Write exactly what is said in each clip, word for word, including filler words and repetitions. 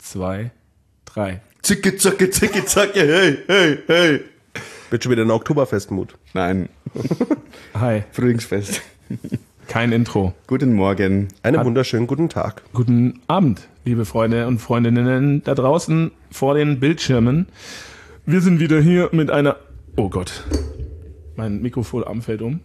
zwei, drei. Zicke, zacke, zicke, zacke, hey, hey, hey. Wird schon wieder ein Oktoberfestmut. Nein. Hi. Frühlingsfest. Kein Intro. Guten Morgen. Einen wunderschönen guten Tag. Guten Abend, liebe Freunde und Freundinnen da draußen vor den Bildschirmen. Wir sind wieder hier mit einer... Oh Gott, mein Mikrofonarm fällt um.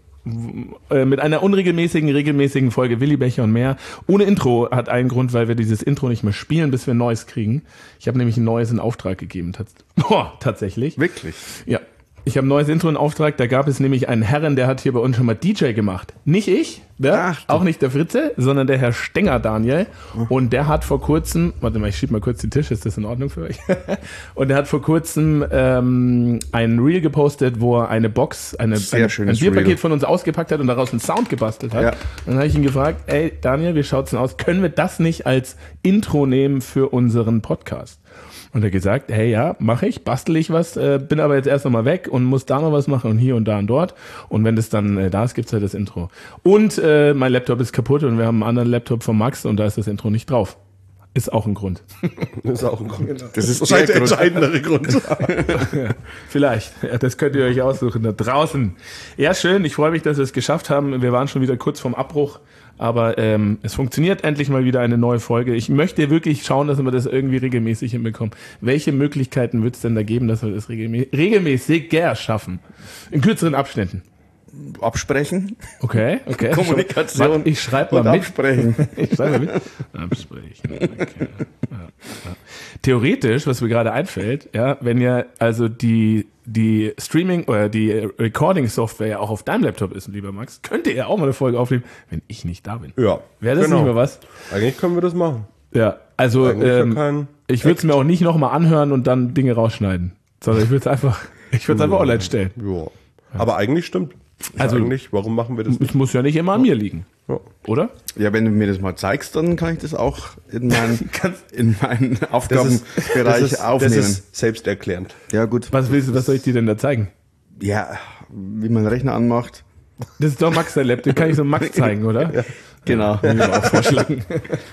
Äh, mit einer unregelmäßigen, regelmäßigen Folge Willi Becher und mehr. Ohne Intro hat einen Grund, weil wir dieses Intro nicht mehr spielen, bis wir ein neues kriegen. Ich habe nämlich ein neues in Auftrag gegeben. Tats- Boah, tatsächlich. Wirklich? Ja. Ich habe ein neues Intro in Auftrag, da gab es nämlich einen Herren, der hat hier bei uns schon mal D J gemacht. Nicht ich, der, Ach, auch nicht der Fritze, sondern der Herr Stenger Daniel. Und der hat vor kurzem, warte mal, ich schieb mal kurz den Tisch, ist das in Ordnung für euch? Und der hat vor kurzem ähm, ein Reel gepostet, wo er eine Box, eine, eine, ein Bierpaket Reel von uns ausgepackt hat und daraus einen Sound gebastelt hat. Ja. Dann habe ich ihn gefragt, ey Daniel, wie schaut's denn aus? Können wir das nicht als Intro nehmen für unseren Podcast? Und er hat gesagt, hey, ja, mache ich, bastel ich was, äh, bin aber jetzt erst nochmal weg und muss da noch was machen und hier und da und dort. Und wenn das dann äh, da ist, gibt's halt das Intro. Und äh, mein Laptop ist kaputt und wir haben einen anderen Laptop von Max und da ist das Intro nicht drauf. Ist auch ein Grund. Das ist auch ein Grund. Das ist wahrscheinlich der entscheidendere Grund. Ja, vielleicht. Ja, das könnt ihr euch aussuchen da draußen. Ja, schön. Ich freue mich, dass wir es geschafft haben. Wir waren schon wieder kurz vorm Abbruch. Aber ähm, es funktioniert endlich mal wieder eine neue Folge. Ich möchte wirklich schauen, dass wir das irgendwie regelmäßig hinbekommen. Welche Möglichkeiten wird es denn da geben, dass wir das regelmä- regelmäßiger schaffen? In kürzeren Abständen. Absprechen. Okay, okay. Kommunikation. Ich schreibe mal und mit. Absprechen. Ich schreibe mal mit. Absprechen. Okay. Ja, ja. Theoretisch, was mir gerade einfällt, ja, wenn ja also die die Streaming oder die Recording-Software ja auch auf deinem Laptop ist, lieber Max, könnte er auch mal eine Folge aufnehmen, wenn ich nicht da bin. Ja. Wäre das genau. nicht mehr was? Eigentlich können wir das machen. Ja, also ähm, kein ich würde es mir auch nicht nochmal anhören und dann Dinge rausschneiden, sondern ich würde es einfach, ich würde es einfach online stellen. Ja. Aber eigentlich stimmt. Also eigentlich, warum machen wir das Es nicht? muss ja nicht immer an mir liegen, Ja. oder? Ja, wenn du mir das mal zeigst, dann kann ich das auch in meinen, in meinen Das Aufgabenbereich ist, aufnehmen. Das ist selbsterklärend. Ja, gut. Was willst du, was soll ich dir denn da zeigen? Ja, wie man den Rechner anmacht. Das ist doch Max der Laptop, den kann ich so Max zeigen, oder? Ja. Genau. Würde ich mir auch vorschlagen.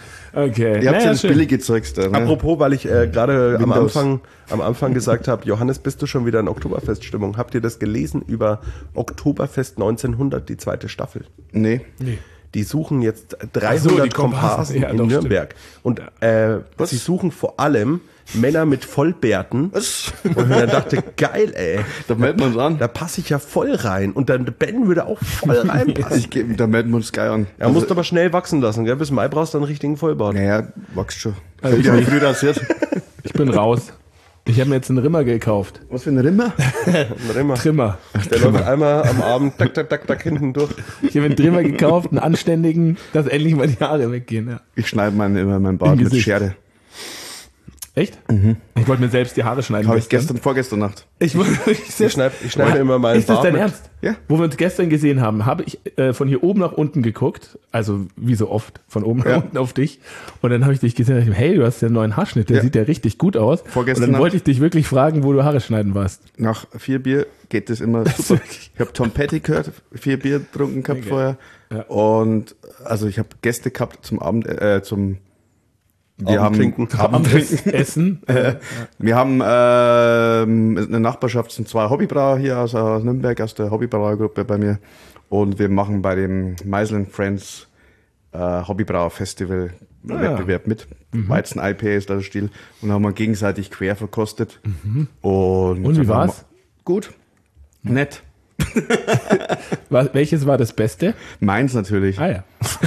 Okay. Ihr habt Naja, ja das schön. billige Zeugs da. Ne? Apropos, weil ich äh, gerade am Windows. Anfang, am Anfang gesagt habe, Johannes, bist du schon wieder in Oktoberfeststimmung? Habt ihr das gelesen über Oktoberfest neunzehnhundert, die zweite Staffel? Nee. Nee. Die suchen jetzt Ach so, dreihundert die Komparsen. Komparsen Ja, in doch, Nürnberg. Und äh, Was? sie suchen vor allem Männer mit Vollbärten. Was? Und ich dann dachte, geil, ey. Da melden wir uns an. Da passe ich ja voll rein. Und dann der Ben würde auch voll reinpassen. Ich geb, da melden wir uns geil an. Er muss aber schnell wachsen lassen, gell? Bis Mai brauchst du einen richtigen Vollbart. Naja, wächst schon. Also ich ich- habe früh rasiert. Ich bin raus. Ich habe mir jetzt einen Rimmer gekauft. Was für ein Rimmer? Ein Rimmer. Trimmer. Der läuft einmal am Abend, tak, tak, tak, tak, hinten durch. Ich habe einen Trimmer gekauft, einen anständigen, dass endlich mal die Haare weggehen. Ja. Ich schneide mein, immer meinen Bart Im mit Gesicht. Schere. Echt? Ich wollte mir selbst die Haare schneiden. Habe ich gestern, vorgestern Nacht. Ich, ich, Ich schneide ich schneid mir immer meinen Ist das Bart dein mit. Ernst? Ja. Wo wir uns gestern gesehen haben, habe ich äh, von hier oben nach unten geguckt, also wie so oft, von oben Ja. nach unten auf dich. Und dann habe ich dich gesehen und dachte, hey, du hast ja einen neuen Haarschnitt, der Ja. sieht ja richtig gut aus. Vorgestern und dann Nacht. wollte ich dich wirklich fragen, wo du Haare schneiden warst. Nach vier Bier geht das immer super. Ich habe Tom Petty gehört, vier Bier getrunken gehabt Okay. vorher. Ja. Und also ich habe Gäste gehabt zum Abend, äh, zum wir Abendtrinken. haben Abendtrinken. Essen. Wir haben ähm, eine Nachbarschaft, sind zwei Hobbybrauer hier aus, aus Nürnberg, aus der Hobbybrauergruppe bei mir. Und wir machen bei dem Meisel Friends äh, Hobbybrauer-Festival Ah. Wettbewerb mit. Weizen I P A ist da der Stil. Und da haben wir gegenseitig quer verkostet. Und, Und wie dann haben war's? wir- Gut. Nett. Was, welches war das Beste? Meins natürlich. Ah ja.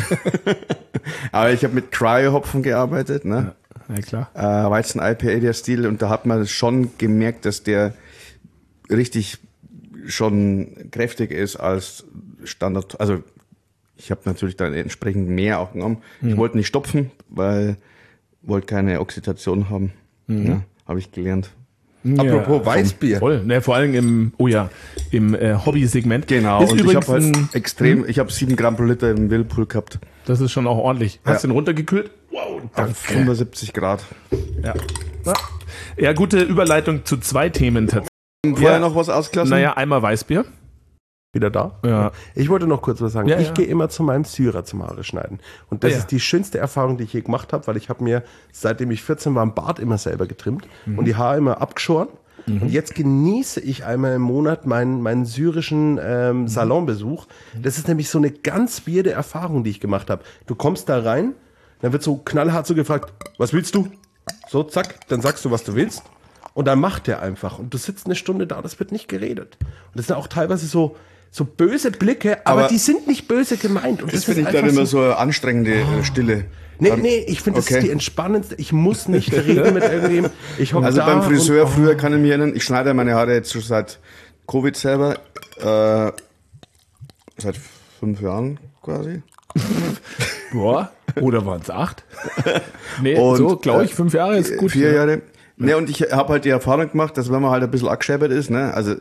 Aber ich habe mit Cryo-Hopfen gearbeitet, ne? Ja, klar. Äh, Weizen I P A der Stil. Und da hat man schon gemerkt, dass der richtig schon kräftig ist als Standard. Also ich habe natürlich dann entsprechend mehr auch genommen. Ich wollte nicht stopfen, weil wollte keine Oxidation haben. Ja, habe ich gelernt. Apropos Ja, Weißbier. Voll. Ne, vor allem im, oh ja, im äh, Hobby-Segment. Genau. Ist Und ich übrigens habe halt ein, extrem, ich habe sieben Gramm pro Liter im Whirlpool gehabt. das ist schon auch ordentlich. Hast du Ja. den runtergekühlt? Wow, Auf danke. fünfundsiebzig Grad. Ja. Ja. Ja, gute Überleitung zu zwei Themen tatsächlich. Vorher noch was ausgelassen? Naja, einmal Weißbier. Wieder da? Ja. Ich wollte noch kurz was sagen. Ja, ich ja. gehe immer zu meinem Syrer zum Haare schneiden. Und das Ja. ist die schönste Erfahrung, die ich je gemacht habe, weil ich habe mir, seitdem ich vierzehn war, einen Bart immer selber getrimmt Mhm. und die Haare immer abgeschoren. Mhm. Und jetzt genieße ich einmal im Monat meinen, meinen syrischen ähm, Salonbesuch. Das ist nämlich so eine ganz weirde Erfahrung, die ich gemacht habe. Du kommst da rein, dann wird so knallhart so gefragt, was willst du? So, zack, dann sagst du, was du willst. Und dann macht der einfach. Und du sitzt eine Stunde da, das wird nicht geredet. Und das sind auch teilweise so, so böse Blicke, aber, Aber die sind nicht böse gemeint. Und Das das, finde ist ich dann einfach immer so, so eine anstrengende äh, Stille. Nee, Dann- nee, ich finde, das okay. ist die entspannendste. Ich muss nicht reden mit irgendwem. Ich hocke Also da beim Friseur und, früher kann ich mich erinnern, ich schneide meine Haare jetzt schon seit Covid selber, äh, seit fünf Jahren quasi. Boah. Oder waren es acht? Nee, Und, so, glaube ich, äh, fünf Jahre ist gut. Vier ja. Jahre. Ne, und ich habe halt die Erfahrung gemacht, dass wenn man halt ein bisschen angeschäbert ist, ne, also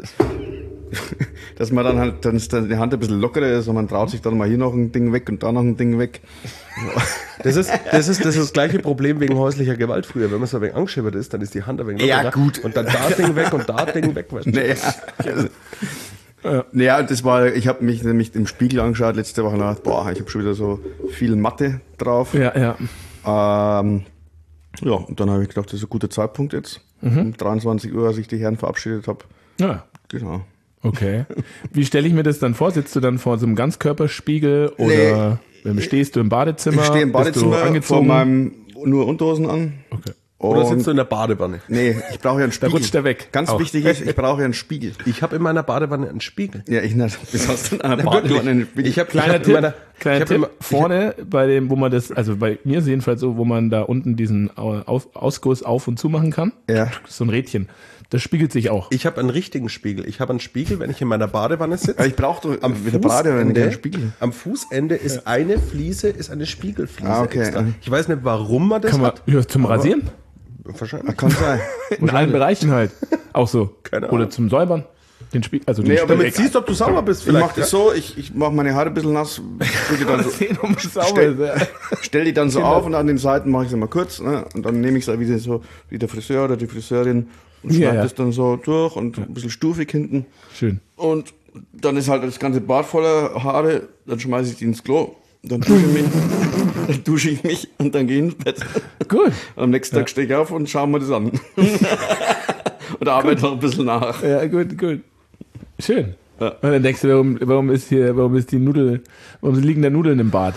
dass man dann halt, dann ist dann die Hand ein bisschen lockerer ist und man traut sich dann mal hier noch ein Ding weg und da noch ein Ding weg. das ist, das ist das, ist das gleiche Problem wegen häuslicher Gewalt früher. Wenn man so ein wenig angeschibbert ist, dann ist die Hand ein wenig Ja, lockerer. gut. Und dann da Ding weg und da Ding weg. Weißt du? Naja, also, naja, und das war, ich habe mich nämlich im Spiegel angeschaut letzte Woche und gedacht, boah, ich habe schon wieder so viel Matte drauf. Ja, ja. Ähm, ja, und dann habe ich gedacht, das ist ein guter Zeitpunkt jetzt. Um dreiundzwanzig Uhr, als ich die Herren verabschiedet habe. Ja. Genau. Okay. Wie stelle ich mir das dann vor? Sitzt du dann vor so einem Ganzkörperspiegel oder nee. stehst du im Badezimmer? Ich stehe im Bist du Badezimmer vor angezogen? meinem nur Unterhosen an. Okay. Oder Und- sitzt du in der Badewanne? Nee, ich brauche ja einen Spiegel. rutscht der weg. Ganz Auch. wichtig ist, ich brauche ja einen Spiegel. Ich habe in meiner Badewanne einen Spiegel. Ja, ich nicht. Was hast du denn an der Wirklich? Badewanne einen Spiegel? Ich habe Kleiner ich Tipp, hab in meiner, kleiner ich hab Tipp immer, vorne bei dem, wo man das, also bei mir ist jedenfalls so, wo man da unten diesen Aus, Ausguss auf und zu machen kann. Ja. So ein Rädchen. Das spiegelt sich auch. Ich habe einen richtigen Spiegel. Ich habe einen Spiegel, wenn ich in meiner Badewanne sitze. Ja, ich brauche doch Am mit der Badewanne keinen Fußende, Spiegel. am Fußende ist eine Fliese, ist eine Spiegelfliese. Ah, okay. Extra. Ich weiß nicht, warum man das Kann man, hat. ja, zum Rasieren? Wahrscheinlich. Kann sein. In allen Bereichen halt. Auch so. Keine Ahnung. Oder zum Säubern. Den Spiegel, also den Nee, aber Spiegel. Damit siehst du, ob du sauber bist Ich vielleicht. mache das so, ich, ich mache meine Haare ein bisschen nass, drücke dann so, sehen, ob es sauber Stell- ist. Ja. stell die dann so auf und an den Seiten mache ich sie mal kurz, ne? Und dann nehme ich es wieder so wie der Friseur oder die Friseurin und Ja, schneide ja. das dann so durch und ein bisschen stufig hinten. Schön. Und dann ist halt das ganze Bad voller Haare, dann schmeiße ich die ins Klo, dann dusche ich mich, dann dusche ich mich und dann gehe ich ins Bett. Gut. Am nächsten Tag stehe ich auf und schaue mir das an. Und arbeite noch ein bisschen nach. Ja, gut, gut. Schön. Ja. Und dann denkst du, warum, warum ist hier, warum ist die Nudel, warum liegen da Nudeln im Bad?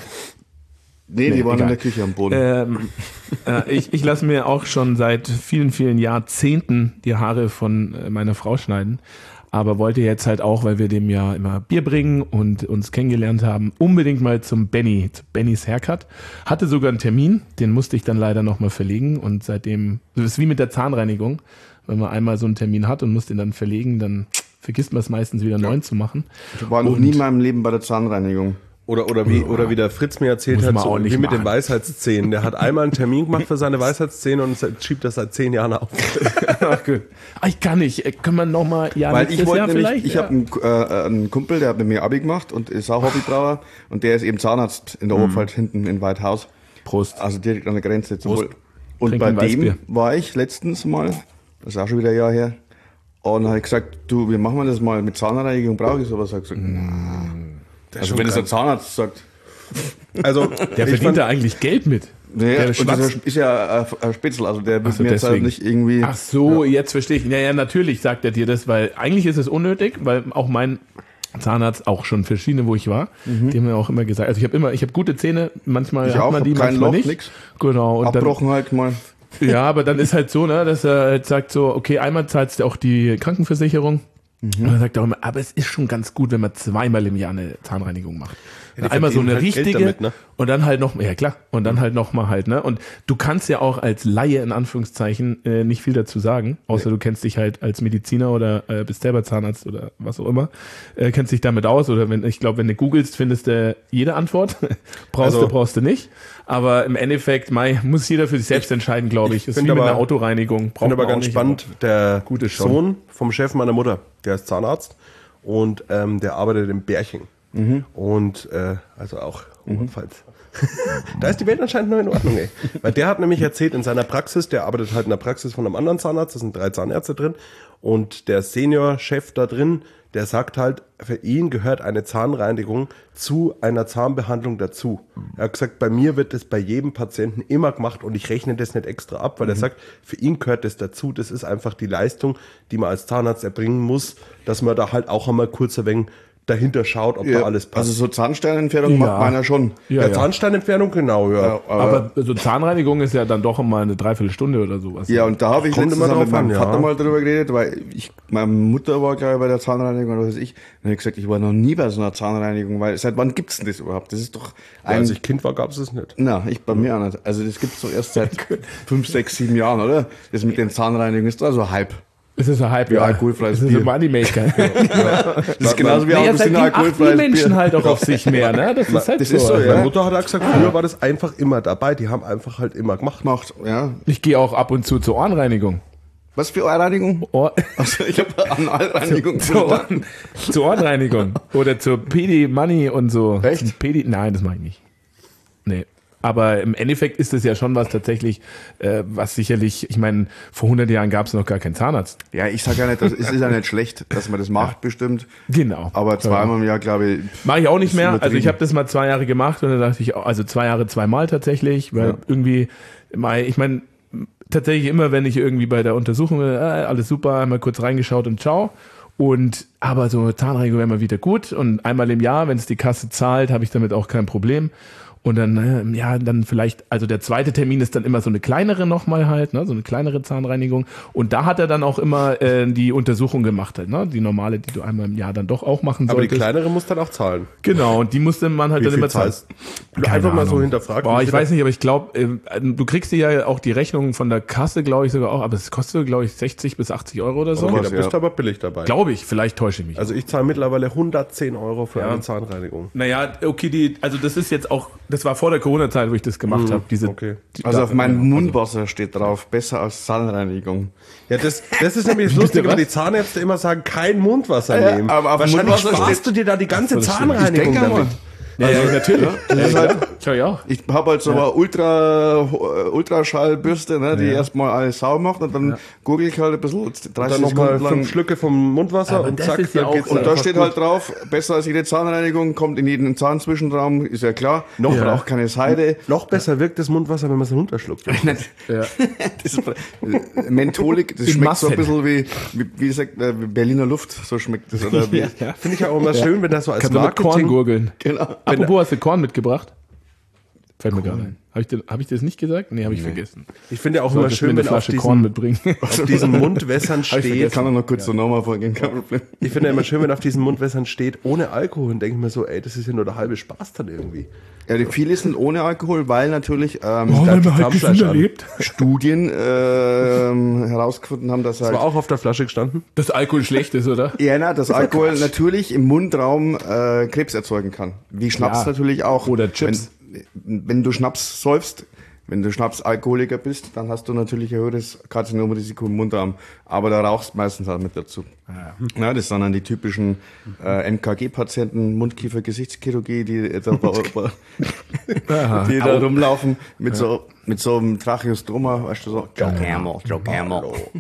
Nee, die Nee, waren egal. in der Küche am Boden. Ähm, äh, ich ich lasse mir auch schon seit vielen, vielen Jahrzehnten die Haare von äh, meiner Frau schneiden. Aber wollte jetzt halt auch, weil wir dem ja immer Bier bringen und uns kennengelernt haben, unbedingt mal zum Benny, zu Bennys Haircut. Hatte sogar einen Termin, den musste ich dann leider nochmal verlegen. Und seitdem, das ist wie mit der Zahnreinigung. Wenn man einmal so einen Termin hat und muss den dann verlegen, dann vergisst man es meistens wieder neu zu machen. Ich war noch und- nie in meinem Leben bei der Zahnreinigung. Oder, oder, wie, oder wie der Fritz mir erzählt Muss hat, man so, auch nicht wie mit den machen. Weisheitszähnen. Der hat einmal einen Termin gemacht für seine Weisheitszähne und schiebt das seit zehn Jahren auf. Ach, gut. Ah, ich kann nicht. Äh, Können wir nochmal, ja, Weil nächstes ich wollte Jahr nämlich, vielleicht? ich Ja. habe einen, äh, einen Kumpel, der hat mit mir Abi gemacht und ist auch Hobbybrauer und der ist eben Zahnarzt in der Oberpfalz hinten in Weidhaus. Prost. Also direkt an der Grenze zum Prost. Wohl. Und Trink bei ein Weißbier. dem war ich letztens mal, das ist auch schon wieder ein Jahr her, und dann habe ich gesagt, du, wie machen wir das mal mit Zahnreinigung, brauche ich sowas? Hat gesagt, na. Also wenn es der Zahnarzt sagt. Also, Der ich verdient fand, da eigentlich Geld mit. Nee, Der und schwatzt. das ist ja ein- ein Spitzel, also der wird so, mir jetzt halt deswegen. nicht irgendwie... Ach so, jetzt verstehe ich. Naja, natürlich sagt er dir das, weil eigentlich ist es unnötig, weil auch mein Zahnarzt, auch schon verschiedene, wo ich war, die haben mir auch immer gesagt, also ich habe immer, ich habe gute Zähne, manchmal Ich hat auch, man die, hab kein manchmal Loch, nicht. nix. Genau. Und dann, Abbrochen halt mal. ja, aber dann ist halt so, ne, dass er halt sagt so, okay, einmal zahlst du auch die Krankenversicherung. Und dann sagt er auch immer, aber es ist schon ganz gut, wenn man zweimal im Jahr eine Zahnreinigung macht. die Einmal so verdienen eine halt Geld richtige damit, ne? und dann halt noch, ja klar, und dann halt noch mal halt, ne? Und du kannst ja auch als Laie in Anführungszeichen äh, nicht viel dazu sagen, außer du kennst dich halt als Mediziner oder äh, bist selber Zahnarzt oder was auch immer, äh, kennst dich damit aus oder wenn, ich glaube, wenn du googelst, findest du jede Antwort. brauchst Also- du, brauchst du nicht. Aber im Endeffekt, Mai, muss jeder für sich selbst entscheiden, glaube ich. Ist wie find mit aber- einer Autoreinigung. Ich Braucht finde aber man auch ganz nicht, spannend, der Gute schon. Sohn vom Chef meiner Mutter, der ist Zahnarzt und ähm, der arbeitet im Bärchen. Und äh, also auch Oberpfalz. Da ist die Welt anscheinend noch in Ordnung, ey. Weil der hat nämlich erzählt, in seiner Praxis, der arbeitet halt in der Praxis von einem anderen Zahnarzt, da sind drei Zahnärzte drin und der Seniorchef da drin, der sagt halt, für ihn gehört eine Zahnreinigung zu einer Zahnbehandlung dazu. Er hat gesagt, bei mir wird das bei jedem Patienten immer gemacht und ich rechne das nicht extra ab, weil mhm. er sagt, für ihn gehört das dazu. Das ist einfach die Leistung, die man als Zahnarzt erbringen muss, dass man da halt auch einmal kurz ein wenig dahinter schaut, ob ja, da alles passt. Also so Zahnsteinentfernung ja. macht meiner schon. Ja, ja, ja. Zahnsteinentfernung, genau, ja. ja aber, aber so Zahnreinigung ist ja dann doch immer eine Dreiviertelstunde oder sowas. Ja, und da habe ich letztens mit meinem Vater ja. mal drüber geredet, weil ich, meine Mutter war, glaube ich, bei der Zahnreinigung oder was weiß ich. Und ich habe gesagt, ich war noch nie bei so einer Zahnreinigung, weil seit wann gibt's denn das überhaupt? Das ist doch ein... Ja, als ich Kind war, gab's das nicht. Na, ich bei mir auch nicht. Also das gibt's doch erst seit fünf, sechs, sieben Jahren, oder? Das mit den Zahnreinigungen ist da so Hype. Es ist ein Hype, ja. Alkoholfreies Bier. Das ist ein Moneymaker. Ja. Das ist genauso wie naja, Autos sind alkoholfreies die Menschen Bier. Halt auch auf sich mehr, ne? Das ist halt das so. Ist so ja. Meine Mutter hat auch gesagt, früher war das einfach immer dabei. Die haben einfach halt immer gemacht. Macht, ja. Ich gehe auch ab und zu zur Ohrenreinigung. Was für Ohrenreinigung? Ohr also ich habe Analreinigung. zur, Ohren, zur Ohrenreinigung. Oder zur Pedi-Money und so. Echt? Pedi Nein, das mache ich nicht. Nee. Aber im Endeffekt ist es ja schon was tatsächlich, äh, was sicherlich, ich meine, vor hundert Jahren gab es noch gar keinen Zahnarzt. Ja, ich sage ja nicht, das ist, ist ja nicht schlecht, dass man das macht, ja. bestimmt. Genau. Aber zweimal im Jahr, glaube ich. Mache ich auch nicht mehr. Also ich habe das mal zwei Jahre gemacht und dann dachte ich, also zwei Jahre zweimal tatsächlich, weil ja. irgendwie, ich meine, tatsächlich immer, wenn ich irgendwie bei der Untersuchung, äh, alles super, einmal kurz reingeschaut und ciao. Und aber so Zahnreinigung wäre immer wieder gut und einmal im Jahr, wenn es die Kasse zahlt, habe ich damit auch kein Problem. Und dann, ja, dann vielleicht, also der zweite Termin ist dann immer so eine kleinere nochmal halt, ne, so eine kleinere Zahnreinigung. Und da hat er dann auch immer äh, die Untersuchung gemacht, halt, ne, die normale, die du einmal im Jahr dann doch auch machen solltest. Aber die kleinere muss dann auch zahlen. Genau, und die musste man halt Wie dann viel immer zahlen. Einfach Ahnung. Mal so hinterfragt. Boah, ich weiß nicht, aber ich glaube, äh, du kriegst dir ja auch die Rechnung von der Kasse, glaube ich sogar auch, aber es kostet, glaube ich, sechzig bis achtzig Euro oder so. Okay, was, da bist du ja. aber billig dabei. Glaube ich, vielleicht täusche ich mich. Also ich zahle mittlerweile hundertzehn Euro für ja. eine Zahnreinigung. Naja, okay, die, also das ist jetzt auch, das war vor der Corona-Zeit, wo ich das gemacht mhm, habe. Diese, okay. die, also auf meinem Mundwasser steht drauf, besser als Zahnreinigung. Ja, das, das ist nämlich das Lustige, weil die Zahnärzte immer sagen, kein Mundwasser ja, nehmen. Aber auf wahrscheinlich Mundwasser sparst du dir da die ganze Zahnreinigung ich damit. Ja, ja, natürlich. Das ja, ist halt, ja, auch. Ich habe halt so ja. eine Ultra, Ultraschallbürste, ne, die ja. erstmal alles sauber macht und dann ja. gurgel ich halt ein bisschen dreißig Sekunden lang. Fünf Schlücke vom Mundwasser aber und zack, ja dann geht's. Und da steht gut. halt drauf, besser als jede Zahnreinigung, kommt in jeden Zahnzwischenraum, ist ja klar. Noch ja. braucht keine Seide. Noch besser wirkt das Mundwasser, wenn man es runterschluckt. ja. Das ist Mentholik, das in schmeckt Masse. So ein bisschen wie, wie, wie sagt, äh, Berliner Luft, so schmeckt das. Oder wie. ja. Finde ich ja auch immer schön, wenn das so als Kannst Marketing... Kannst du mit Korn gurgeln. Genau. Apropos, hast du Korn mitgebracht? Fällt mir gerade ein. Habe ich, hab ich das nicht gesagt? Nee, habe ich nee. vergessen. Ich finde ja auch immer schön, wenn auf Korn mitbringen. auf diesen Mundwässern steht. Ich kann er noch kurz ja. so nochmal vorgehen, kein Problem. Ich finde ja immer schön, wenn auf diesen Mundwässern steht, ohne Alkohol. Und denke ich mir so, ey, das ist ja nur der halbe Spaß dann irgendwie. Ja, die viele sind ohne Alkohol, weil natürlich ähm, oh, weil man halt gesünder lebt. Studien ähm, herausgefunden haben, dass das halt... war auch auf der Flasche gestanden? Dass Alkohol schlecht ist, oder? Ja, na, dass Alkohol Quatsch. natürlich im Mundraum äh, Krebs erzeugen kann. Wie Schnaps ja. natürlich auch. Oder Chips. Wenn, wenn du Schnaps säufst, wenn du Schnapsalkoholiker bist, dann hast du natürlich ein höheres Karzinomrisiko im Mundarm. Aber da rauchst meistens auch mit dazu. Ja. Ja, das sind dann die typischen äh, M K G-Patienten, Mundkiefer-Gesichtschirurgie, die da, die da rumlaufen mit ja. so mit so einem Tracheostoma, weißt du so. Joe Camel, Joe Camel.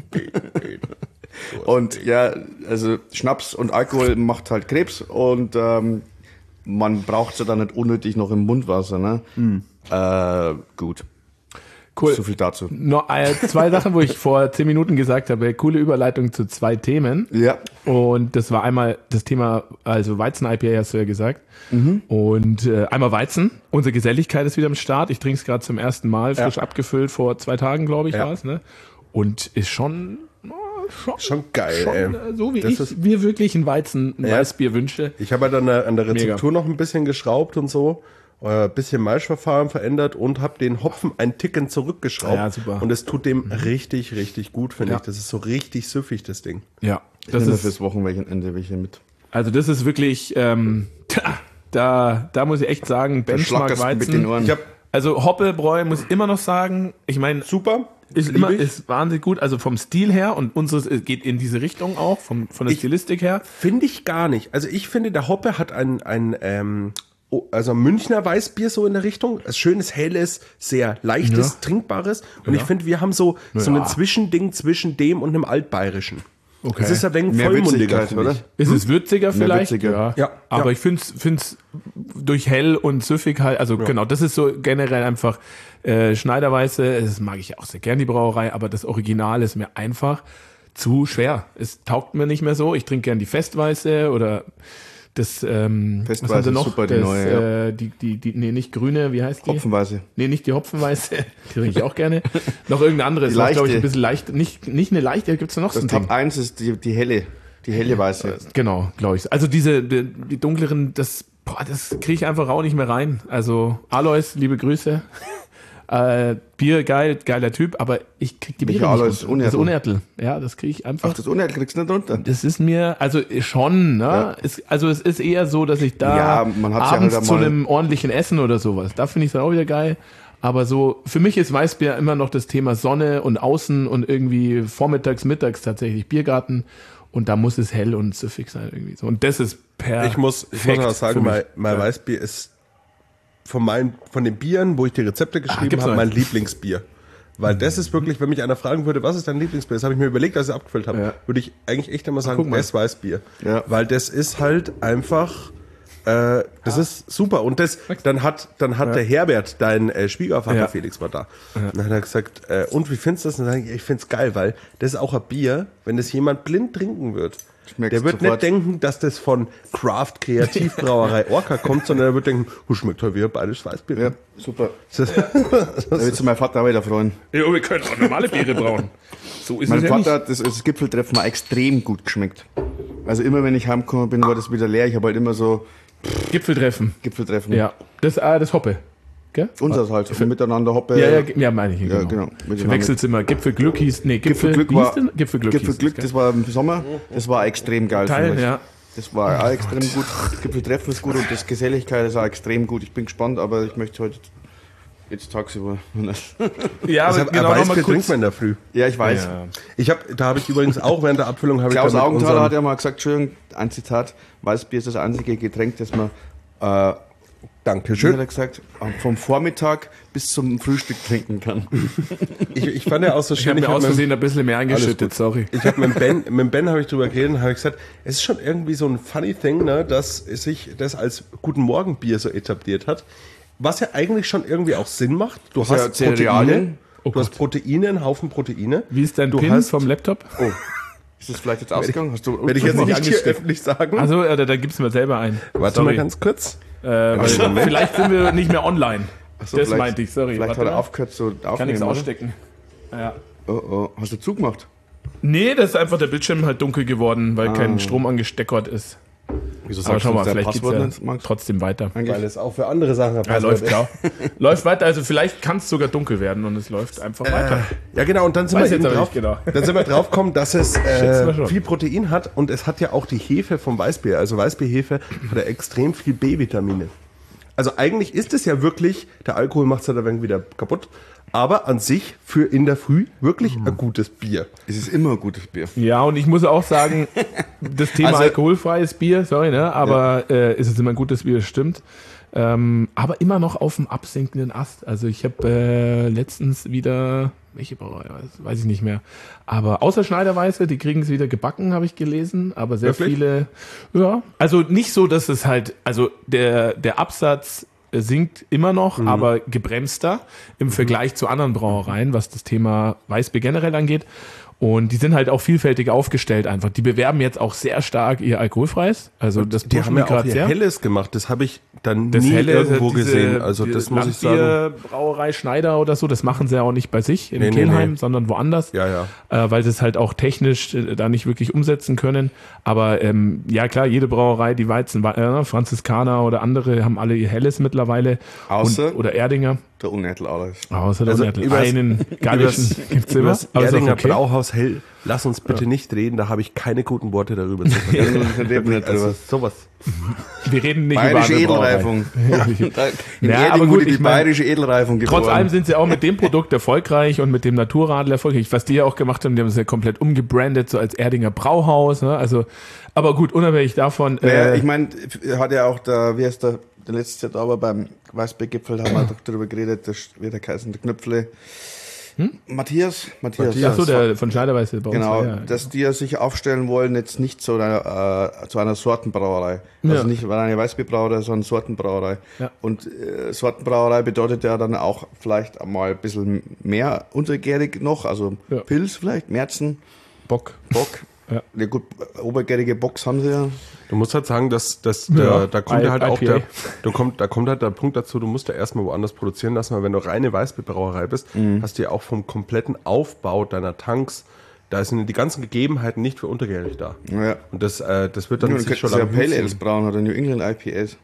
Und ja, also Schnaps und Alkohol macht halt Krebs und ähm, man braucht es ja dann nicht unnötig noch im Mundwasser, ne? Mhm. Äh, gut. Cool. So viel dazu. Noch äh, zwei Sachen, wo ich vor zehn Minuten gesagt habe, coole Überleitung zu zwei Themen. Ja. Und das war einmal das Thema, also Weizen-I P A hast du ja gesagt. Mhm. Und äh, einmal Weizen. Unsere Geselligkeit ist wieder am Start. Ich trinke es gerade zum ersten Mal, frisch ja. abgefüllt, vor zwei Tagen, glaube ich, ja. war es. Ne? Und ist schon... Schon, schon geil, schon, ey. So wie das ich mir wirklich ein Weizen, ein ja. Weißbier wünsche. Ich habe halt an der, an der Rezeptur Mega. noch ein bisschen geschraubt und so. Ein bisschen Maischverfahren verändert und habe den Hopfen ein Ticken zurückgeschraubt. Ja, super. Und es tut dem richtig, richtig gut, finde ja. ich. Das ist so richtig süffig, das Ding. Ja. Das ist fürs Wochenende welche mit. Also das ist wirklich, ähm, da, da, da muss ich echt sagen, Benchmark Weizen. Mit den Ohren. Ich hab, also Hoppelbräu muss ich immer noch sagen, ich meine, super. Ist immer, ist wahnsinnig gut, also vom Stil her und unseres geht in diese Richtung auch, vom, von der ich, Stilistik her. Finde ich gar nicht. Also ich finde, der Hoppe hat ein, ein, ähm, also Münchner Weißbier so in der Richtung. Ein schönes, helles, sehr leichtes, Ja. trinkbares. Und Ja. ich finde, wir haben so, so Ja. ein Zwischending zwischen dem und einem Altbayerischen. Okay. Es ist ein wenig Mehr vollmundiger, Würzigkeit, finde oder? ich. Ist es würziger vielleicht? würziger. Ja. Ja, Aber ja. ich finde es durch hell und süffig halt, also genau, das ist so generell einfach äh, Schneiderweiße, das mag ich auch sehr gern, die Brauerei, aber das Original ist mir einfach zu schwer. Es taugt mir nicht mehr so. Ich trinke gern die Festweiße oder das, ähm, was Festweiße haben sie ist noch? super, die das, neue, ja. äh, die, die, die, nee, nicht grüne, wie heißt die? Hopfenweise. Nee, nicht die Hopfenweiße, die trinke ich auch gerne. Noch irgendein anderes, Die was glaube ich leichte. ein bisschen leicht, nicht, nicht eine leichte, gibt's da noch so Das ein Ding? Top eins ist die, die helle, die helle Weiße. Genau, glaube ich. Also diese, die, die dunkleren, das, boah, das kriege ich einfach auch nicht mehr rein. Also Alois, liebe Grüße. Äh, Bier, geil, geiler Typ, aber ich krieg die Welcher Biere nicht Alois? runter. Das Unertel? Unertel. Ja, das kriege ich einfach. Ach, das Unheil kriegst du nicht runter. Das ist mir, also schon, ne? Ja. Ist, also es ist eher so, dass ich da Ja, man hat's ja abends halt zu einmal- einem ordentlichen Essen oder sowas, da finde ich es dann auch wieder geil. Aber so, für mich ist Weißbier immer noch das Thema Sonne und Außen und irgendwie vormittags, mittags tatsächlich Biergarten. Und da muss es hell und süffig sein irgendwie so. Und das ist per. Ich muss, ich muss auch sagen, mein, mein Weißbier ist von meinen, von den Bieren, wo ich die Rezepte geschrieben gibt's habe, noch mein eins? Lieblingsbier. Weil das ist wirklich, wenn mich einer fragen würde, was ist dein Lieblingsbier? Das habe ich mir überlegt, als ich abgefüllt habe. Ja. Würde ich eigentlich echt immer guck sagen, mal. das Weißbier. Ja. Weil das ist halt einfach, äh, das ist super. Und das, dann hat, dann hat der Herbert, dein äh, Schwiegervater Ja. Felix, war da. Und dann hat er gesagt, äh, und wie findest du das? Und dann sage ich, ich finde es geil, weil das ist auch ein Bier, wenn das jemand blind trinken wird. Schmeckt's Der wird sofort. nicht denken, dass das von Craft Kreativbrauerei Orca kommt, sondern er wird denken, oh, schmeckt halt wie ein bayerisches Weißbier. Ja, super. Das- Da wird sich mein Vater auch wieder freuen. Ja, wir können auch normale Biere brauen. So ist Mein es ja Vater nicht. hat das, das Gipfeltreffen mal extrem gut geschmeckt. Also immer wenn ich heimgekommen bin, war das wieder leer. Ich habe halt immer so Gipfeltreffen. Gipfeltreffen. Ja. Das, ah, das Hoppe. Gell? Unseres halt. So miteinander hoppe. Ja, ja, ge- ja, meine ich. Ja, genau. Miteinander. Verwechselt's immer. Gipfelglück hieß, nee, Gipfel, Gipfelglück wie war, hieß denn? Gipfelglück, Gipfelglück, hieß das war im Sommer. Das war extrem geil. Teil, fand ich. ja. Das war auch extrem gut. Gipfeltreffen ist gut und das Geselligkeit ist auch extrem gut. Ich bin gespannt, aber ich möchte heute jetzt tagsüber. Ja, Das aber hab, genau Weißbier nochmal trinkt kurz. man in der Früh. Ja, ich weiß. Ja. Ich hab, da habe ich übrigens auch während der Abfüllung habe ich Klaus da mit Augenthaler hat unserem, ja mal gesagt, Entschuldigung, ein Zitat, Weißbier ist das einzige Getränk, das man, äh, wie hat Dankeschön. er gesagt, vom Vormittag bis zum Frühstück trinken kann. Ich, ich fand ja auch so Ich schön, habe mir ich habe aus mit, Versehen ein bisschen mehr eingeschüttet, sorry. ich hab mit Ben, mit Ben habe ich drüber geredet und habe gesagt, es ist schon irgendwie so ein funny thing, ne, dass sich das als Guten Morgen Bier so etabliert hat. Was ja eigentlich schon irgendwie auch Sinn macht. Du Das ist hast ja Cerealien. Proteine, Oh du hast Proteine, einen Haufen Proteine. Wie ist dein du Pin hast, vom Laptop? Oh, Ist das vielleicht jetzt ausgegangen? Hast du werde ich jetzt mal nicht hier angesteckt. öffentlich sagen. Also, äh, da, da gibst du mir selber ein. Warte sorry. mal ganz kurz. Äh, weil vielleicht sind wir nicht mehr online. so, das vielleicht- meinte ich, sorry. Vielleicht Warte hat er mal. aufgehört zu aufnehmen. Kann nichts oder? ausstecken. Ja. Oh, oh. Hast du zugemacht? Nee, das ist einfach der Bildschirm halt dunkel geworden, weil Ah. kein Strom angesteckert ist. Wieso Aber schau mal, vielleicht geht's Passwort ja nicht, Max? trotzdem weiter. Weil es auch für andere Sachen Ja, läuft klar. läuft weiter, also vielleicht kann es sogar dunkel werden und es läuft einfach weiter. Ja, genau, und dann sind Weiß wir jetzt eben aber drauf, nicht genau. dann sind wir drauf gekommen, dass es Schätzen wir äh, schon. viel Protein hat und es hat ja auch die Hefe vom Weißbier. Also Weißbierhefe hat ja extrem viel B-Vitamine. Also eigentlich ist es ja wirklich, der Alkohol macht es halt ein wenig wieder kaputt, aber an sich für in der Früh wirklich ein gutes Bier. Es ist immer ein gutes Bier. Ja, und ich muss auch sagen, das Thema Also- alkoholfreies Bier, sorry, ne, aber äh, ist es immer ein gutes Bier, das stimmt. Ähm, aber immer noch auf dem absinkenden Ast. Also ich habe äh, letztens wieder, welche Brauerei, weiß- weiß ich nicht mehr, aber außer Schneiderweiße, die kriegen es wieder gebacken, habe ich gelesen, aber sehr Wirklich? viele, ja, also nicht so, dass es halt, also der, der Absatz sinkt immer noch, Mhm. aber gebremster im Vergleich zu anderen Brauereien, was das Thema Weißbier generell angeht. Und die sind halt auch vielfältig aufgestellt einfach. Die bewerben jetzt auch sehr stark ihr alkoholfreies. Also das Die pushen haben ja auch gerade ihr sehr. Helles gemacht, das habe ich dann Das nie Helle ist irgendwo halt diese- gesehen. Also die das muss ich sagen. Landbier-Brauerei Schneider oder so, das machen sie ja auch nicht bei sich in Nee, nee, Kelheim, nee. sondern woanders. Ja, ja. Äh, weil sie es halt auch technisch äh, da nicht wirklich umsetzen können. Aber ähm, ja klar, jede Brauerei, die Weizen, äh, Franziskaner oder andere haben alle ihr Helles mittlerweile. Außer- Und, oder Erdinger. Der Unertel alles. Außer der Also Unertel. übers- Einen gallischen gibt's immer. Über das aber ist auch Erdinger okay. Brauhaus Hell, lass uns bitte nicht reden, da habe ich keine guten Worte darüber zu verlieren. Wir reden nicht Also drüber. sowas. Wir reden nicht Bayerische über andere Edelreifung. Brauerei. In Ja, Erding aber gut, wurde die ich mein, bayerische Edelreifung geboren. Trotz allem sind sie auch mit dem Produkt erfolgreich und mit dem Naturradler erfolgreich. Was die ja auch gemacht haben, die haben es ja komplett umgebrandet, so als Erdinger Brauhaus. Ne? Also, aber gut, unabhängig davon. Naja, äh, ich meine, hat ja auch der, wie heißt der, letztes Jahr da war beim Weißbiergipfel, haben wir darüber geredet, das wird der Kaiser der Knöpfle. Hm? Matthias, Matthias. Matthias. Achso, der von Schneiderweiße bei uns. Genau, war, ja, dass die ja sich aufstellen wollen, jetzt nicht zu einer, äh, zu einer Sortenbrauerei. Also ja. nicht eine Weißbierbrauerei, sondern Sortenbrauerei. Ja. Und äh, Sortenbrauerei bedeutet ja dann auch vielleicht einmal ein bisschen mehr untergärig noch, also ja. Pils vielleicht, Märzen, Bock. Bock. Ja. Ja gut, obergärige Bocks haben sie ja. Du musst halt sagen, dass, dass Ja. da, da kommt I- ja halt auch I P A. der, da kommt, da kommt halt der Punkt dazu, du musst ja erstmal woanders produzieren lassen, weil wenn du reine Weißbierbrauerei bist, Mhm. hast du ja auch vom kompletten Aufbau deiner Tanks, da sind die ganzen Gegebenheiten nicht für untergärig da. Ja. Und das, äh, das wird dann Dann sich könnten schon sie ja lange Pale hinziehen. Ales brauen oder New England I P As.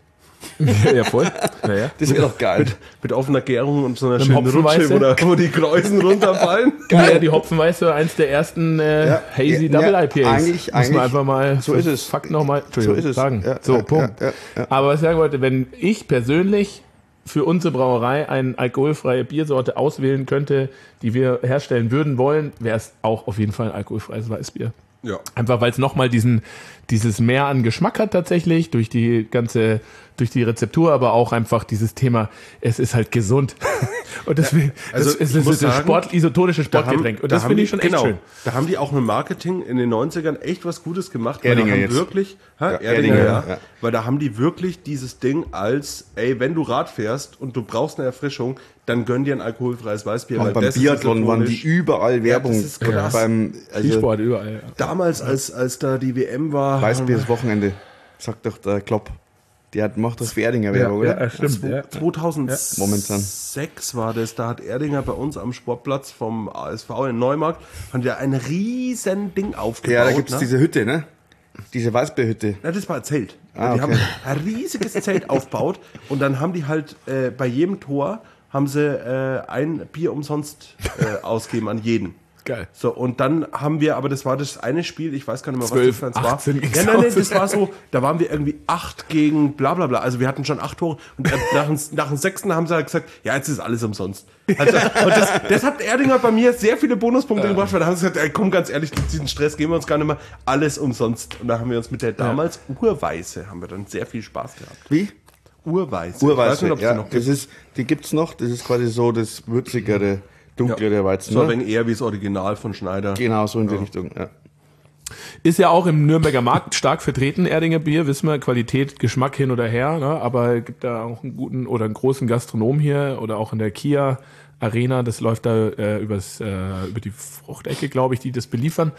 Ja, voll. Naja. Das wäre doch geil. Mit offener Gärung und so einer Einem schönen Rutsche, Hopfenweiße. wo, da, wo die Kreuzen runterfallen. Ja, die Hopfenweiße, eins der ersten äh, Ja. Hazy Ja, Double ja, I P As. eigentlich- Muss eigentlich- man einfach mal so ist es. Fakt nochmal So ist es. sagen. Ja, so, ja, Punkt. ja, ja, ja. Aber was ich sagen wollte, wenn ich persönlich für unsere Brauerei eine alkoholfreie Biersorte auswählen könnte, die wir herstellen würden wollen, wäre es auch auf jeden Fall ein alkoholfreies Weißbier. Ja. Einfach weil es nochmal diesen, dieses Mehr an Geschmack hat tatsächlich, durch die ganze, durch die Rezeptur, aber auch einfach dieses Thema, es ist halt gesund. Und deswegen, also das ist, ich das muss ist ein sagen, Sport, isotonisches Da haben- Sportgetränk. Und da das haben finde die- ich schon echt genau, schön. Da haben die auch mit Marketing in den neunzigern echt was Gutes gemacht. weil Erdinger da haben jetzt. wirklich, hä? Ja, Erdinger, Erdinger, ja. ja. Weil da haben die wirklich dieses Ding als, ey, wenn du Rad fährst und du brauchst eine Erfrischung, dann gönn dir ein alkoholfreies Weißbier. Auch weil beim das ist Biathlon waren die isotonisch. überall Werbung. das ist krass. Beim also Skisport überall. Ja. Damals, als, als da die W M war, Weißbier das Wochenende, sagt doch der Klopp. Der hat, macht das für Erdinger Werbung, oder? Ja, stimmt. Ja. zweitausendsechs Momentan. war das, da hat Erdinger bei uns am Sportplatz vom A S V in Neumarkt, haben wir ein riesen Ding aufgebaut. Ja, da gibt's ne? diese Hütte, ne? Diese Weißbierhütte. Ja, das war ein Zelt. Ah, die okay. haben ein riesiges Zelt aufgebaut und dann haben die halt äh, bei jedem Tor haben sie äh, ein Bier umsonst äh, ausgeben an jeden. Geil. So, und dann haben wir, aber das war das eine Spiel, ich weiß gar nicht mehr, was zwölf, das für eins war. achtzehn ging's Ja, nein, nein, aus. das war so, da waren wir irgendwie acht gegen bla bla bla. Also wir hatten schon acht Tore und nach, dem- nach dem sechsten haben sie halt gesagt, ja, jetzt ist alles umsonst. Also, und das, das hat Erdinger bei mir sehr viele Bonuspunkte Ja. gebracht, weil da haben sie gesagt, ey, komm, ganz ehrlich, diesen Stress geben wir uns gar nicht mehr, alles umsonst. Und da haben wir uns mit der damals Urweiße, haben wir dann sehr viel Spaß gehabt. Wie? Urweiße. Ich weiß Urweiße, nicht, ob es die ja. noch gibt. Das ist, die gibt's noch. Das ist quasi so das würzigere, dunklere Weizen. So ein Ne? wenig eher wie das Original von Schneider. Genau, so in die Richtung. Ja. Ist ja auch im Nürnberger Markt stark vertreten, Erdinger Bier, wissen wir, Qualität, Geschmack hin oder her, ne? Aber es gibt da auch einen guten oder einen großen Gastronom hier oder auch in der Kia Arena, das läuft da äh, übers, äh, über die Fruchtecke, glaube ich, die das beliefern.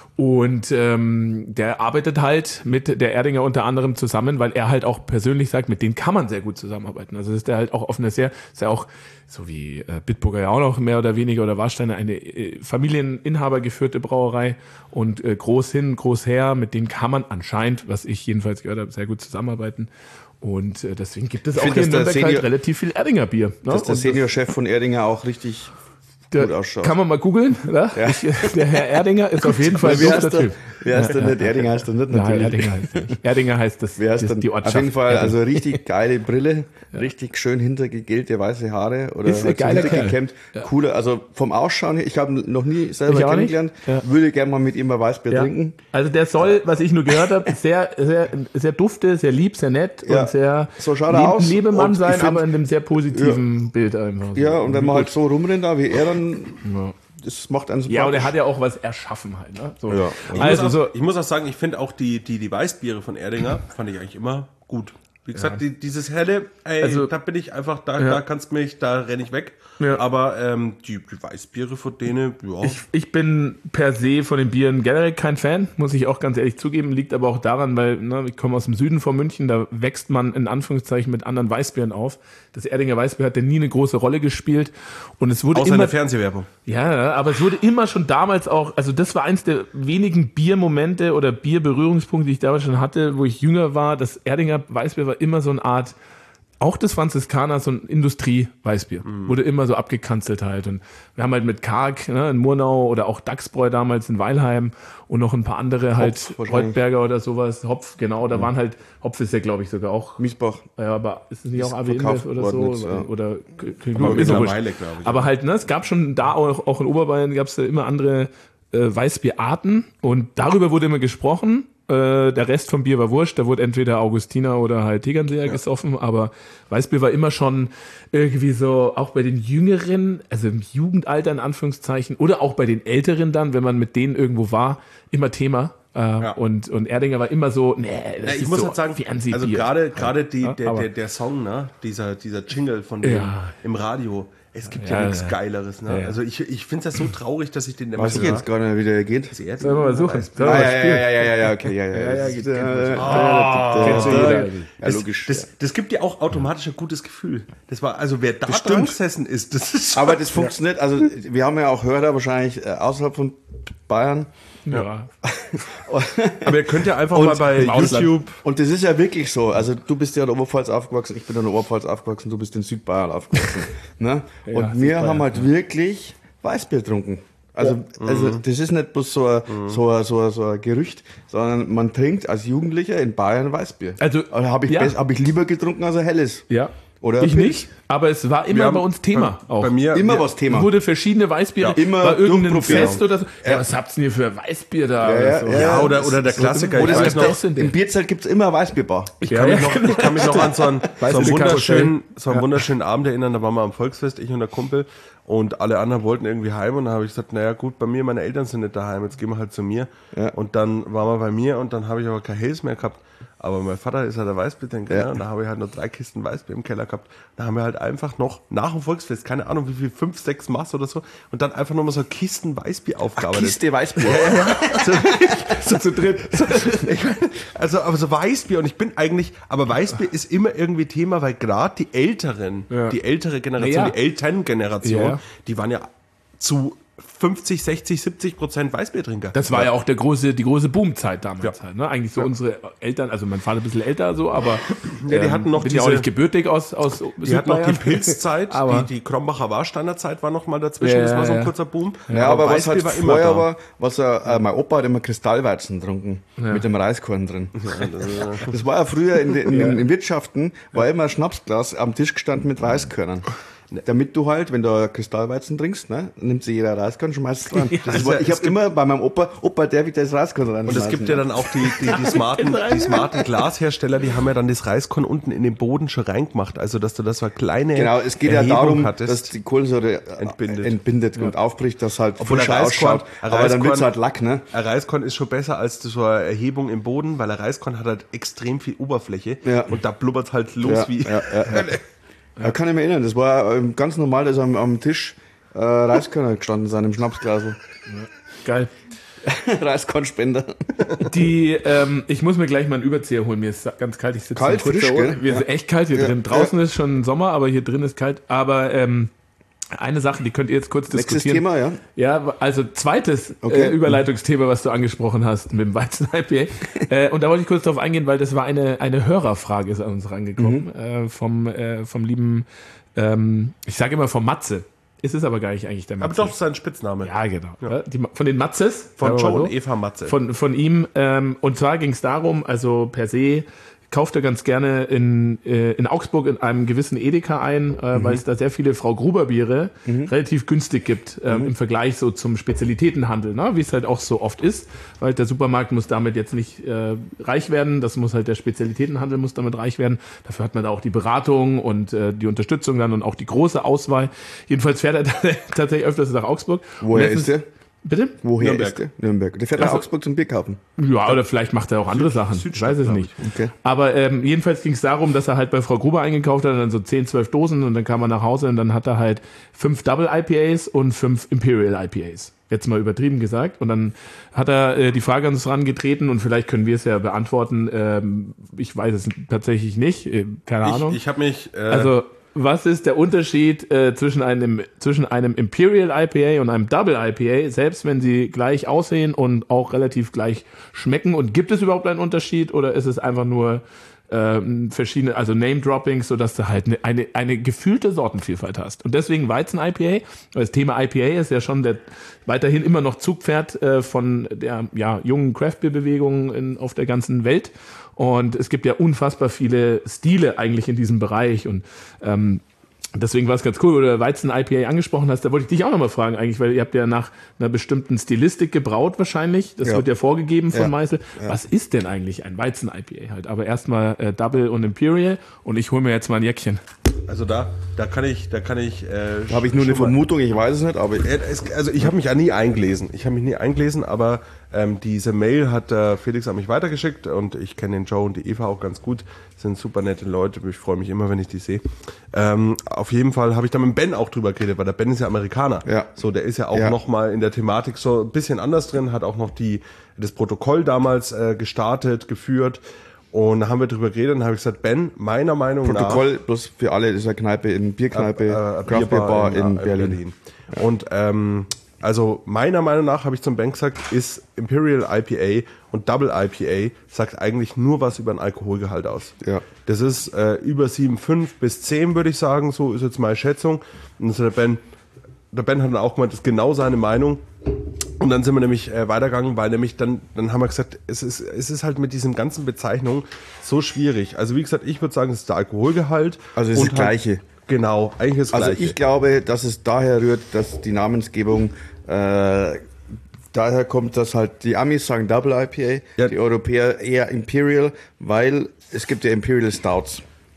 Und ähm, der arbeitet halt mit der Erdinger unter anderem zusammen, weil er halt auch persönlich sagt, mit denen kann man sehr gut zusammenarbeiten. Also ist der halt auch auf einer sehr, ist ja auch so wie äh, Bitburger ja auch noch mehr oder weniger oder Warsteiner eine äh, Familieninhaber geführte Brauerei und äh, groß hin, groß her, mit denen kann man anscheinend, was ich jedenfalls gehört habe, sehr gut zusammenarbeiten. Und äh, deswegen gibt es auch finde, hier in dass der Nürnberg halt Senior- relativ viel Erdinger Bier. Ne? Dass der Und Seniorchef von Erdinger auch richtig der, gut ausschaut. kann man mal googeln. Ne? Ja. Ich, der Herr Erdinger ist auf jeden Fall ein Wie dufter heißt der? Typ. Wie heißt der nicht? Erdinger heißt er nicht Nein, natürlich. Erdinger heißt er nicht. Erdinger heißt das, Wer heißt das dann? die Ortschaft. Auf jeden Fall, Erding. also richtig geile Brille, richtig schön hintergegelte weiße Haare oder Ist ein halt so geiler Kerl. hintergekämmt. Cooler, also vom Ausschauen her, ich habe ihn noch nie selber Ich auch nicht. kennengelernt, Ja. würde gerne mal mit ihm mal Weißbier Ja. trinken. Also der soll, was ich nur gehört habe, sehr, sehr, sehr dufte, sehr lieb, sehr nett Ja. und sehr So schaut er Leb- aus. Lebemann Und ich sein, find- aber in einem sehr positiven Bild einfach. Ja, und wenn man Gut. halt so rumrennt, da wie er dann, das macht einen Ja, und er sympathisch. hat ja auch was erschaffen halt. Ne? So. Ja. Ich, Also muss auch, so, ich muss auch sagen, ich finde auch die, die, die Weißbiere von Erdinger, fand ich eigentlich immer gut. Wie gesagt, die, dieses helle, ey, Also- da bin ich einfach, da, Ja. da kannst du mich, da renne ich weg. Ja. Aber ähm, die, die Weißbiere von denen, ja. ich, ich bin per se von den Bieren generell kein Fan, muss ich auch ganz ehrlich zugeben. Liegt aber auch daran, weil ne, ich komme aus dem Süden von München, da wächst man in Anführungszeichen mit anderen Weißbieren auf. Das Erdinger Weißbier hat ja nie eine große Rolle gespielt. Und es wurde Außer in immer der Fernsehwerbung. Ja, aber es wurde immer schon damals auch, also das war eins der wenigen Biermomente oder Bierberührungspunkte, die ich damals schon hatte, wo ich jünger war. Das Erdinger Weißbier war immer so eine Art, auch das Franziskaner, so ein Industrie-Weißbier. Mhm. Wurde immer so abgekanzelt halt. Und wir haben halt mit Karg ne, in Murnau oder auch Dachsbräu damals in Weilheim und noch ein paar andere halt, Hopf wahrscheinlich. Reutberger oder sowas, Hopf, genau, da waren halt, Hopf ist ja glaube ich sogar auch Miesbach. ja, aber ist es nicht Ist auch A W verkauft InBev oder so? worden jetzt, ja. Oder K- Aber ist ja wurscht. mittlerweile, glaube ich. Aber halt, ne, es gab schon da auch, auch in Oberbayern gab es da immer andere äh, Weißbierarten und darüber wurde immer gesprochen Äh, der Rest vom Bier war wurscht. Da wurde entweder Augustiner oder halt Tegernseer ja. gesoffen. Aber Weißbier war immer schon irgendwie so, auch bei den Jüngeren, also im Jugendalter in Anführungszeichen, oder auch bei den Älteren dann, wenn man mit denen irgendwo war, immer Thema. Äh, ja. und, und Erdinger war immer so, nee, das ja, ich ist muss so halt sagen, Fernsehbier. also gerade gerade die ja, der, der, der Song, ne, dieser, dieser Jingle von dem Ja. im Radio, es gibt ja, Ja, nichts ja. Geileres. Ne? Ja. Also ich, ich finde das so traurig, dass ich den immer Weiß ich jetzt gar nicht, wie der geht. Das Erste- Sollen wir mal suchen? Sollen wir Ah, mal ja, spielen? ja, ja, ja, ja, okay, ja, ja. Ja, ja, Das geht- ist, äh, Ah, äh, kennst du äh, jeder. Ja, Das, logisch. das, das gibt dir auch automatisch ein gutes Gefühl. Das war, also wer da Das dran stimmt. gesessen ist, das ist Aber das funktioniert, also wir haben ja auch Hörer wahrscheinlich äh, außerhalb von Bayern. Ja. Aber ihr könnt ja einfach Und mal bei im Ausland. YouTube. Und das ist ja wirklich so. Also du bist ja in der Oberpfalz aufgewachsen, ich bin in der Oberpfalz aufgewachsen, du bist in Südbayern aufgewachsen. Ne? Ja, Und wir Südbayern, haben halt wirklich Weißbier getrunken. Also, also das ist nicht bloß so ein, so, ein, so, ein, so ein Gerücht, sondern man trinkt als Jugendlicher in Bayern Weißbier. Also, habe ich, ja. best- hab ich lieber getrunken als ein helles. Ja. Oder ich Pilz. nicht, aber es war immer Wir haben bei uns Thema bei, auch. Bei mir Immer wir, was Thema. Wurde verschiedene Weißbiere, Ja, immer war irgendein durchprobieren. Fest oder so. Ja, was habt ihr denn für Weißbier da? Ja, oder ja, so? ja. Ja, oder, oder der Klassiker. Oder Ich es weiß gibt noch, das denn? Im Bierzelt gibt es immer ein Weißbierbar. Ich Ja, kann, mich ja, noch, ich kann mich noch an so einen, so einen, Weißbier wunderschönen, so einen Ja. wunderschönen Abend erinnern. Da waren wir am Volksfest, ich und der Kumpel. Und alle anderen wollten irgendwie heim. Und dann habe ich gesagt, naja gut, bei mir, meine Eltern sind nicht daheim. Jetzt gehen wir halt zu mir. Ja. Und dann waren wir bei mir und dann habe ich aber kein Helles mehr gehabt. Aber mein Vater ist halt der Weißbiertrinker. Ja. Ja. Und da habe ich halt noch drei Kisten Weißbier im Keller gehabt. Da haben wir halt einfach noch nach dem Volksfest, keine Ahnung wie viel, fünf, sechs Maß oder so. Und dann einfach nochmal so Kisten Weißbier aufgearbeitet. Kiste Weißbier. So zu dritt. Ich mein, also, aber so Weißbier und ich bin eigentlich, aber Weißbier ist immer irgendwie Thema, weil gerade die Älteren, Ja. die ältere Generation, Ja. die Elterngeneration, Ja. die waren ja zu fünfzig, sechzig, siebzig Prozent Weißbiertrinker. Das war ja auch der große, die große Boomzeit damals Ja. halt. Ne? Eigentlich so unsere Eltern, also mein Vater ein bisschen älter so, aber Ja, die hatten noch bin ja auch diese- nicht gebürtig aus, aus Die hatten noch die Südbayern. Pilzzeit, Aber- die, die Krombacher Warsteiner Zeit war noch mal dazwischen, Ja, das war so ein ja. kurzer Boom. Ja, aber was halt Weißbier war vorher immer da. war, was äh, mein Opa hat immer Kristallweizen getrunken, mit dem Reiskorn drin. Das war ja früher in, den- in, den- in Wirtschaften, war immer ein Schnapsglas am Tisch gestanden mit Reiskörnern. Damit du halt, wenn du Kristallweizen trinkst, ne, nimmt sich jeder Reiskorn, schmeißt es dran. Das also war, ich es habe immer bei meinem Opa, Opa, der wird das Reiskorn rein. Und es gibt ja dann auch die, die, die, smarten, die smarten Glashersteller, die haben ja dann das Reiskorn unten in den Boden schon reingemacht. Also, dass du das so eine kleine Genau, es geht Erhebung ja darum, hattest. dass die Kohlensäure Entbindet. entbindet, entbindet und aufbricht, dass halt Obwohl frischer ein Reiskorn- ausschaut. ein Aber dann wird's Reiskorn- halt Lack, ne? Ein Reiskorn ist schon besser als so eine Erhebung im Boden, weil ein Reiskorn hat halt extrem viel Oberfläche Ja. und da blubbert halt los Ja, wie. ja, ja, ja. Ja, kann ich mich erinnern, das war ähm, ganz normal, dass am, am Tisch äh, Reiskörner gestanden sind im Schnapsglas. Geil. Reiskornspender. Die, ähm, ich muss mir gleich mal einen Überzieher holen. Mir ist ganz kalt. Ich sitze Kalt, kurz frisch, da gell? oben. Wir sind echt kalt hier Ja. drin. Draußen ist schon Sommer, aber hier drin ist kalt. Aber ähm, eine Sache, die könnt ihr jetzt kurz Nächstes diskutieren. Thema, ja. Ja, also zweites Okay. äh, Überleitungsthema, was du angesprochen hast mit dem Weizen-I P A. äh, und da wollte ich kurz drauf eingehen, weil das war eine, eine Hörerfrage, ist an uns rangekommen, Mhm. äh, vom, äh, vom lieben, ähm, ich sage immer vom Matze. Ist es aber gar nicht eigentlich der Matze. Aber doch, das ist sein Spitzname. Ja, genau. Ja. Die, von den Matzes. Von sagen wir Joe mal so. und Eva Matze. Von, von ihm. Ähm, und zwar ging es darum, also per se kauft er ganz gerne in, äh, in Augsburg in einem gewissen Edeka ein, äh, Mhm. weil es da sehr viele Frau Gruber Biere relativ günstig gibt ähm, Mhm. im Vergleich so zum Spezialitätenhandel, ne? Wie es halt auch so oft ist, weil der Supermarkt muss damit jetzt nicht äh, reich werden, das muss halt der Spezialitätenhandel muss damit reich werden. Dafür hat man da auch die Beratung und äh, die Unterstützung dann und auch die große Auswahl. Jedenfalls fährt er tatsächlich öfters nach Augsburg. Woher Und ist der? Bitte? Woher Nürnberg. ist der? Nürnberg. Der fährt nach Also- Augsburg zum Bier kaufen. Ja, oder vielleicht macht er auch andere Sachen. Ich weiß es nicht. Okay. Aber ähm, jedenfalls ging es darum, dass er halt bei Frau Gruber eingekauft hat, dann so zehn, zwölf Dosen und dann kam er nach Hause und dann hat er halt fünf Double I P As und fünf Imperial I P As. Jetzt mal übertrieben gesagt. Und dann hat er äh, die Frage an uns herangetreten und vielleicht können wir es ja beantworten. Ähm, ich weiß es tatsächlich nicht. Äh, keine Ahnung. Ich, ich habe mich. Äh, Also, was ist der Unterschied äh, zwischen, einem, zwischen einem Imperial I P A und einem Double I P A, selbst wenn sie gleich aussehen und auch relativ gleich schmecken? Und gibt es überhaupt einen Unterschied oder ist es einfach nur ähm, verschiedene, also Name-Droppings, sodass du halt eine, eine, eine gefühlte Sortenvielfalt hast? Und deswegen Weizen-I P A, weil das Thema I P A ist ja schon der weiterhin immer noch Zugpferd äh, von der ja, jungen Craft-Beer-Bewegung in, auf der ganzen Welt. Und es gibt ja unfassbar viele Stile eigentlich in diesem Bereich und ähm, Deswegen war es ganz cool, wo du Weizen-I P A angesprochen hast. Da wollte ich dich auch nochmal fragen eigentlich, weil ihr habt ja nach einer bestimmten Stilistik gebraut wahrscheinlich. Das ja. wird ja vorgegeben von ja. Meißel. Ja. Was ist denn eigentlich ein Weizen-I P A halt? Aber erstmal äh, Double und Imperial und ich hole mir jetzt mal ein Jäckchen. Also da, da kann ich, da kann ich. Äh, Da habe ich nur eine Vermutung, ich weiß es nicht, aber Äh, es- Also ich habe mich ja nie eingelesen. Ich habe mich nie eingelesen, aber ähm, diese Mail hat äh, Felix an mich weitergeschickt und ich kenne den Joe und die Eva auch ganz gut. Das sind super nette Leute. Ich freue mich immer, wenn ich die sehe. Ähm, auf jeden Fall habe ich da mit Ben auch drüber geredet, weil der Ben ist ja Amerikaner. Ja. So, der ist ja auch Ja. noch mal in der Thematik so ein bisschen anders drin, hat auch noch die das Protokoll damals äh, gestartet, geführt. Und da haben wir drüber geredet und dann habe ich gesagt, Ben, meiner Meinung nach... Protokoll bloß für alle, das ist eine Kneipe, in Bierkneipe, äh, äh, Craft Beer Bierbar Bar in, in, in äh, Berlin. Berlin. Und ähm, also meiner Meinung nach, habe ich zum Ben gesagt, ist Imperial I P A und Double I P A sagt eigentlich nur was über den Alkoholgehalt aus. Ja. Das ist äh, über sieben Komma fünf bis zehn, würde ich sagen, so ist jetzt meine Schätzung. Und das hat der Ben, der Ben hat dann auch gemeint, das ist genau seine Meinung. Und dann sind wir nämlich äh, weitergegangen, weil nämlich dann, dann haben wir gesagt, es ist, es ist halt mit diesen ganzen Bezeichnungen so schwierig. Also wie gesagt, ich würde sagen, es ist der Alkoholgehalt. Also es ist und das Gleiche. Halt, genau, eigentlich ist das Also Gleiche. ich glaube, dass es daher rührt, dass die Namensgebung äh, daher kommt, dass halt die Amis sagen Double I P A, Ja. die Europäer eher Imperial, weil es gibt ja Imperial Stouts.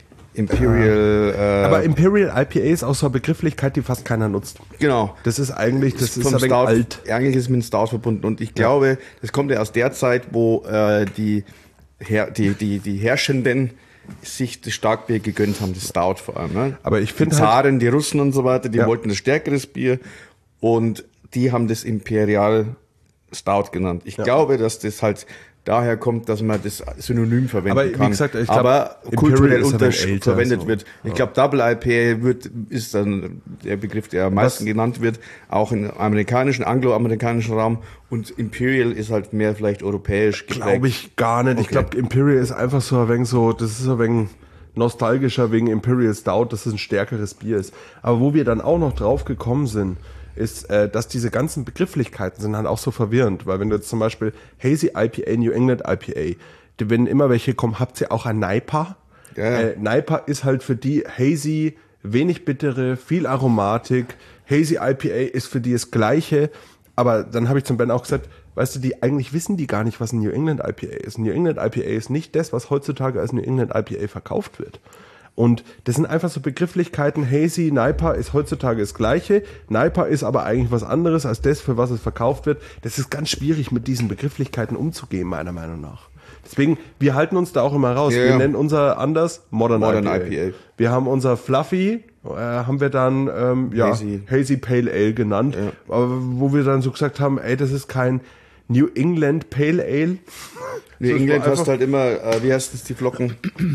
Imperial, äh, Aber Imperial I P A ist auch so eine Begrifflichkeit, die fast keiner nutzt. genau. Das ist eigentlich, das ist vom ein wenig Stout, alt. eigentlich ist es mit dem Stout verbunden und ich glaube, das kommt ja aus der Zeit, wo äh, die, Her die, die, die Herrschenden sich das Starkbier gegönnt haben, das Stout vor allem. Ne? Aber ich Die finde halt, Zaren, die Russen und so weiter, die Ja. wollten das stärkeres Bier und die haben das Imperial Stout genannt. Ich glaube, dass das halt daher kommt, dass man das synonym verwenden Aber wie kann. gesagt, ich glaub, aber Imperial kulturell ist ja unter dann älter, verwendet so. wird. Ich glaube, Double I P A wird, ist dann der Begriff, der am meisten Was- genannt wird, auch im amerikanischen, angloamerikanischen Raum. Und Imperial ist halt mehr vielleicht europäisch geprägt. glaube ich gar nicht. Ich Okay. glaube, Imperial ist einfach so ein wenig so, das ist ein wenig nostalgischer wegen Imperial Stout, dass es ein stärkeres Bier ist. Aber wo wir dann auch noch drauf gekommen sind, ist, äh, dass diese ganzen Begrifflichkeiten sind halt auch so verwirrend, weil wenn du jetzt zum Beispiel Hazy I P A, New England I P A, die, wenn immer welche kommen, habt ihr auch ein N I P A? Ja, ja. Äh, N I P A ist halt für die Hazy, wenig bittere, viel Aromatik. Hazy I P A ist für die das Gleiche. Aber dann habe ich zum Ben auch gesagt, weißt du, die eigentlich wissen die gar nicht, was ein New England I P A ist. Ein New England I P A ist nicht das, was heutzutage als New England I P A verkauft wird. Und das sind einfach so Begrifflichkeiten. Hazy, N I P A ist heutzutage das Gleiche. N I P A ist aber eigentlich was anderes als das, für was es verkauft wird. Das ist ganz schwierig, mit diesen Begrifflichkeiten umzugehen, meiner Meinung nach. Deswegen, wir halten uns da auch immer raus. Ja, wir ja. nennen unser anders Modern, Modern I P A. I P A. Wir haben unser Fluffy, äh, haben wir dann ähm, ja, Hazy. Hazy Pale Ale genannt. Ja. Aber wo wir dann so gesagt haben, ey, das ist kein New England Pale Ale. New So, England einfach- hast halt immer, äh, wie heißt das, die Flocken?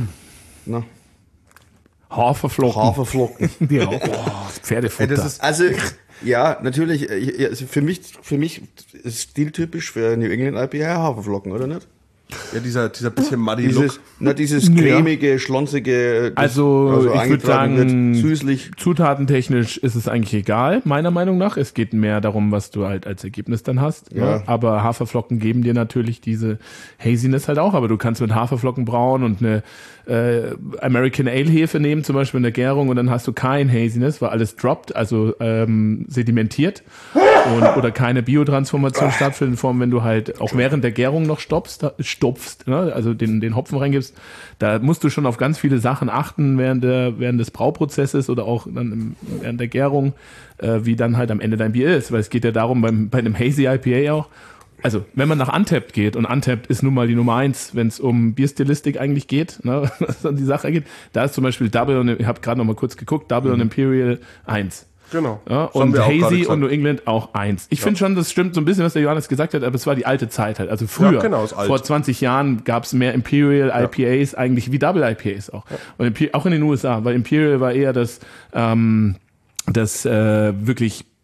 Na, Haferflocken. Haferflocken. Die auch. Oh, Pferdefutter. Ey, das ist, Also, ja, natürlich, äh, also für mich, für mich ist stiltypisch für New England I P A Haferflocken, oder nicht? ja, dieser, dieser bisschen muddy Dieses, Look. na, dieses Ja. cremige, schlonzige, das Also, ich würd eingetragen sagen, wird, süßlich. Zutatentechnisch ist es eigentlich egal, meiner Meinung nach. Es geht mehr darum, was du halt als Ergebnis dann hast. Ja. Ne? Aber Haferflocken geben dir natürlich diese Haziness halt auch. Aber du kannst mit Haferflocken brauen und eine äh, American Ale Hefe nehmen, zum Beispiel in der Gärung, und dann hast du kein Haziness, weil alles droppt, also ähm, sedimentiert. Und, oder keine Biotransformation stattfindet, in Form, wenn du halt auch während der Gärung noch stoppst, stopfst, ne? Also den, den Hopfen reingibst. Da musst du schon auf ganz viele Sachen achten während, der, während des Brauprozesses oder auch dann im, während der Gärung, äh, wie dann halt am Ende dein Bier ist. Weil es geht ja darum, beim, bei einem Hazy I P A auch, also wenn man nach Untapped geht, und Untapped ist nun mal die Nummer eins, wenn es um Bierstilistik eigentlich geht, ne, was dann die Sache geht, da ist zum Beispiel Double, und ich habe gerade noch mal kurz geguckt, Double und Imperial eins. Genau. Ja, Das haben und wir auch gerade Hazy gesagt. und New England auch eins. Ich finde schon, das stimmt so ein bisschen, was der Johannes gesagt hat, aber es war die alte Zeit halt. Also früher, Ja, genau, ist alt. vor zwanzig Jahren, gab es mehr Imperial I P As eigentlich wie Double I P As auch. Und Imper- auch in den U S A, weil Imperial war eher das, ähm, das äh, wirklich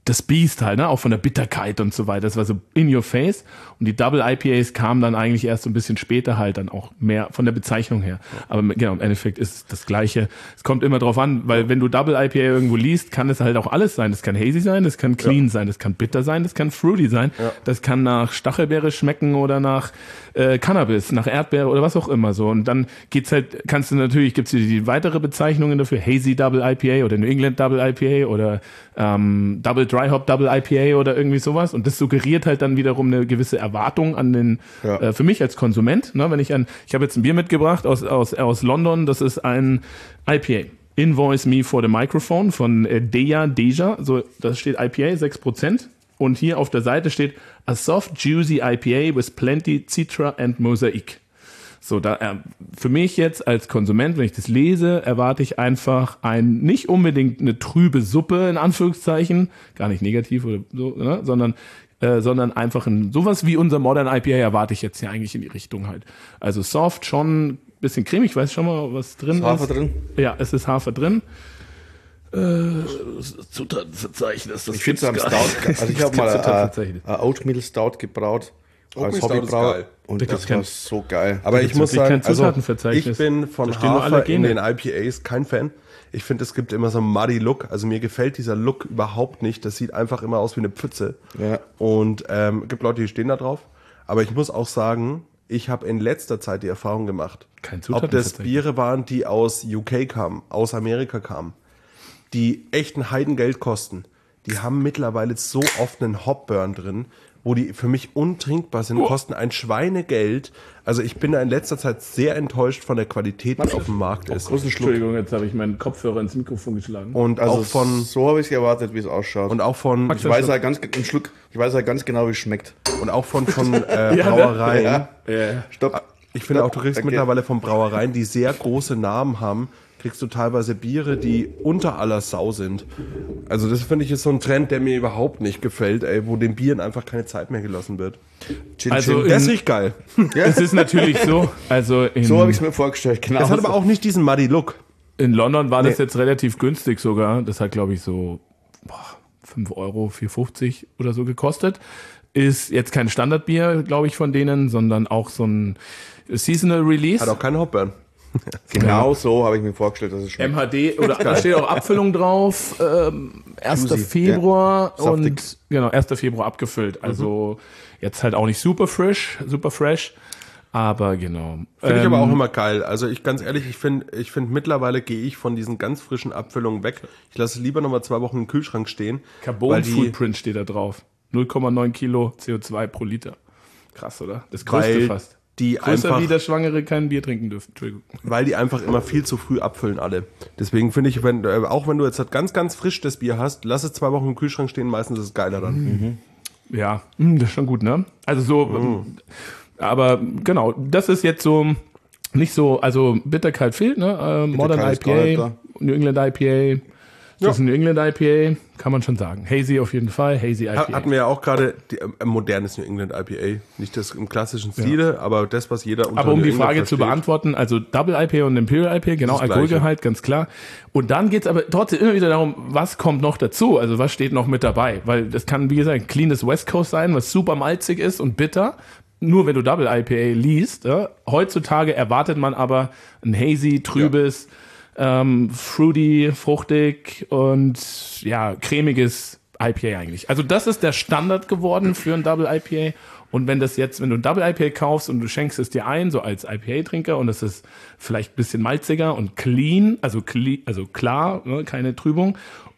das Beast halt, ne? Auch von der Bitterkeit und so weiter. Das war so in your face. Und die Double I P As kamen dann eigentlich erst so ein bisschen später halt dann auch mehr von der Bezeichnung her. Aber genau, im Endeffekt ist es das Gleiche. Es kommt immer drauf an, weil wenn du Double I P A irgendwo liest, kann es halt auch alles sein. Das kann hazy sein, das kann clean ja. sein, das kann bitter sein, das kann fruity sein. Ja. Das kann nach Stachelbeere schmecken oder nach äh, Cannabis, nach Erdbeere oder was auch immer so. Und dann geht's halt, kannst du natürlich, gibt's die, die weitere Bezeichnungen dafür, hazy Double I P A oder New England Double I P A oder ähm, Double Dry Hop Double I P A oder irgendwie sowas. Und das suggeriert halt dann wiederum eine gewisse Erwartung an den, ja. äh, für mich als Konsument. Ne, wenn ich an, ich habe jetzt ein Bier mitgebracht aus, aus, aus London, das ist ein I P A. Invoice Me for the Microphone von äh, Deja Deja. So, das steht I P A, sechs Prozent. Und hier auf der Seite steht A soft, juicy I P A with plenty Citra and Mosaic. So, da, äh, für mich jetzt als Konsument, wenn ich das lese, erwarte ich einfach ein, nicht unbedingt eine trübe Suppe, in Anführungszeichen, gar nicht negativ oder so, ne, sondern, äh, sondern einfach ein, sowas wie unser Modern I P A erwarte ich jetzt ja eigentlich in die Richtung halt. Also soft, schon bisschen cremig, ich weiß schon mal, was drin ist. Hafer drin? Ja, es ist Hafer drin. Äh, Zutatenverzeichnis, das ich finde es am Stout, also ich habe mal ein Oatmeal Stout gebraut. Als Hobbybrauer. Und das, das war so geil. Aber ich muss sagen, also ich bin von Hafer in den I P As kein Fan. Ich finde, es gibt immer so einen muddy Look. Also mir gefällt dieser Look überhaupt nicht. Das sieht einfach immer aus wie eine Pfütze. Ja. Und ähm, es gibt Leute, die stehen da drauf. Aber ich muss auch sagen, ich habe in letzter Zeit die Erfahrung gemacht, Kein ob das Biere waren, die aus U K kamen, aus Amerika kamen, die echt ein Heidengeld kosten. Die haben mittlerweile so oft einen Hopburn drin, wo die für mich untrinkbar sind, kosten ein Schweinegeld. Also ich bin da in letzter Zeit sehr enttäuscht von der Qualität, die auf dem Markt ist. Entschuldigung, jetzt habe ich meinen Kopfhörer ins Mikrofon geschlagen. Und also auch von so habe ich es erwartet, wie es ausschaut. Und auch von ich weiß halt ganz einen Schluck, ich weiß halt ganz genau, wie es schmeckt. Und auch von von äh, Brauereien. Ja, ja. Stopp. Ich finde auch, du kriegst okay. mittlerweile von Brauereien, die sehr große Namen haben, kriegst du teilweise Biere, die unter aller Sau sind. Also das finde ich ist so ein Trend, der mir überhaupt nicht gefällt, ey, wo den Bieren einfach keine Zeit mehr gelassen wird. Chin, also chin. Das riecht geil. Ja. Es ist natürlich so. Also in, so habe ich es mir vorgestellt. Genau. Das hat aber auch nicht diesen muddy Look. In London war nee. das jetzt relativ günstig sogar. Das hat, glaube ich, so boah, fünf Euro, vier fünfzig oder so gekostet. Ist jetzt kein Standardbier, glaube ich, von denen, sondern auch so ein Seasonal Release. Hat auch keinen Hopburn. Genau so habe ich mir vorgestellt, dass es schmeckt. M H D, oder da steht auch Abfüllung drauf, ähm, erster Februar ja. und genau, erster Februar abgefüllt. Also mhm. jetzt halt auch nicht super frisch, super fresh, aber genau. Finde ähm, ich aber auch immer geil. Also ich ganz ehrlich, ich finde, ich finde mittlerweile gehe ich von diesen ganz frischen Abfüllungen weg. Ich lasse lieber nochmal zwei Wochen im Kühlschrank stehen. Carbon Footprint steht da drauf. null Komma neun Kilo C O zwei pro Liter. Krass, oder? Das größte Weil fast. Die Größer einfach, wie der Schwangere kein Bier trinken dürfen. Entschuldigung. Weil die einfach immer viel zu früh abfüllen alle. Deswegen finde ich, wenn, äh, auch wenn du jetzt halt ganz, ganz frisch das Bier hast, lass es zwei Wochen im Kühlschrank stehen, meistens ist es geiler dann. Mhm. Ja, das ist schon gut, ne? Also so, mhm. aber genau, das ist jetzt so, nicht so, also Bitterkeit fehlt, ne? Äh, Modern I P A, New England I P A. Das ja. ist ein New England I P A, kann man schon sagen. Hazy auf jeden Fall, Hazy I P A. Hatten wir ja auch gerade ein äh, modernes New England I P A. Nicht das im klassischen Stile, ja. aber das, was jeder unter Aber um New die England Frage versteht. zu beantworten, also Double I P A und Imperial I P A, genau, Alkoholgehalt, ganz klar. Und dann geht's aber trotzdem immer wieder darum, was kommt noch dazu? Also was steht noch mit dabei? Weil das kann, wie gesagt, ein cleanes West Coast sein, was super malzig ist und bitter. Nur wenn du Double I P A liest. Ja? Heutzutage erwartet man aber ein hazy, trübes, ja. Ähm, fruity, fruchtig und ja, cremiges I P A eigentlich. Also das ist der Standard geworden für ein Double I P A. Und wenn das jetzt, wenn du ein Double I P A kaufst und du schenkst es dir ein, so als I P A-Trinker und es ist vielleicht ein bisschen malziger und clean, also, clean, also klar, ne, keine Trübung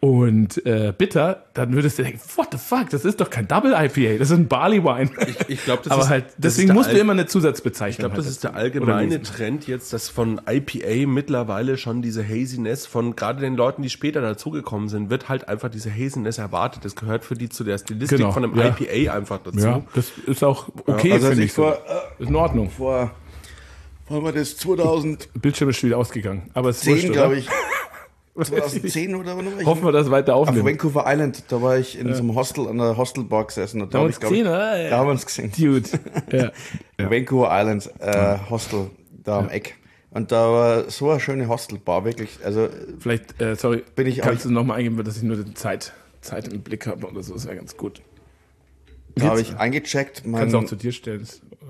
und äh, bitter, dann würdest du denken, what the fuck, das ist doch kein Double I P A, das ist ein Barley Wine. Ich, ich glaube, das Aber ist, halt, deswegen musst du immer eine Zusatzbezeichnung. Ich glaube, das halt ist der allgemeine Trend jetzt, dass von I P A mittlerweile schon diese Haziness von gerade den Leuten, die später dazugekommen sind, wird halt einfach diese Haziness erwartet. Das gehört für die zu der Stilistik genau, von einem ja. I P A einfach dazu. Ja, das ist auch okay, ja, also finde ich vor, so. Ist in Ordnung. Vor, wann war das, zweitausend Bildschirm ist schon wieder ausgegangen. Aber es zehn, glaube ich. zwanzig zehn oder wann? Hoffen wir, dass weiter aufnehmen. Auf Vancouver Island, da war ich in ja. so einem Hostel, an der Hostelbar gesessen. Da, da haben wir uns gesehen, oder? Da haben wir uns gesehen. Dude. Ja. Ja. Vancouver Island äh, Hostel, da am ja. Eck. Und da war so eine schöne Hostelbar, wirklich. Also vielleicht, äh, sorry, bin ich kannst du nochmal eingeben, dass ich nur die Zeit Zeit im Blick habe oder so, ist ja ganz gut. Da habe ich eingecheckt, mein Kannst du auch zu dir stellen.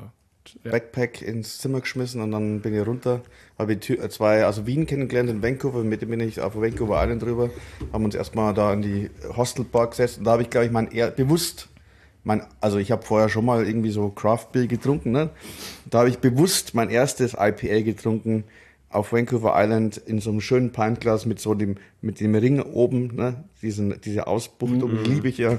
Ja. Backpack ins Zimmer geschmissen und dann bin ich runter. Habe ich Tür- zwei, also Wien kennengelernt in Vancouver, mit dem bin ich auf Vancouver Island drüber. Haben uns erstmal da in die Hostelbar gesetzt und da habe ich, glaube ich, mein eher bewusst, mein, also ich habe vorher schon mal irgendwie so Craft Beer getrunken, ne? Da habe ich bewusst mein erstes I P A getrunken auf Vancouver Island in so einem schönen Pintglas mit so dem, mit dem Ring oben, ne? Diesen, diese Ausbuchtung, Mhm. liebe ich ja.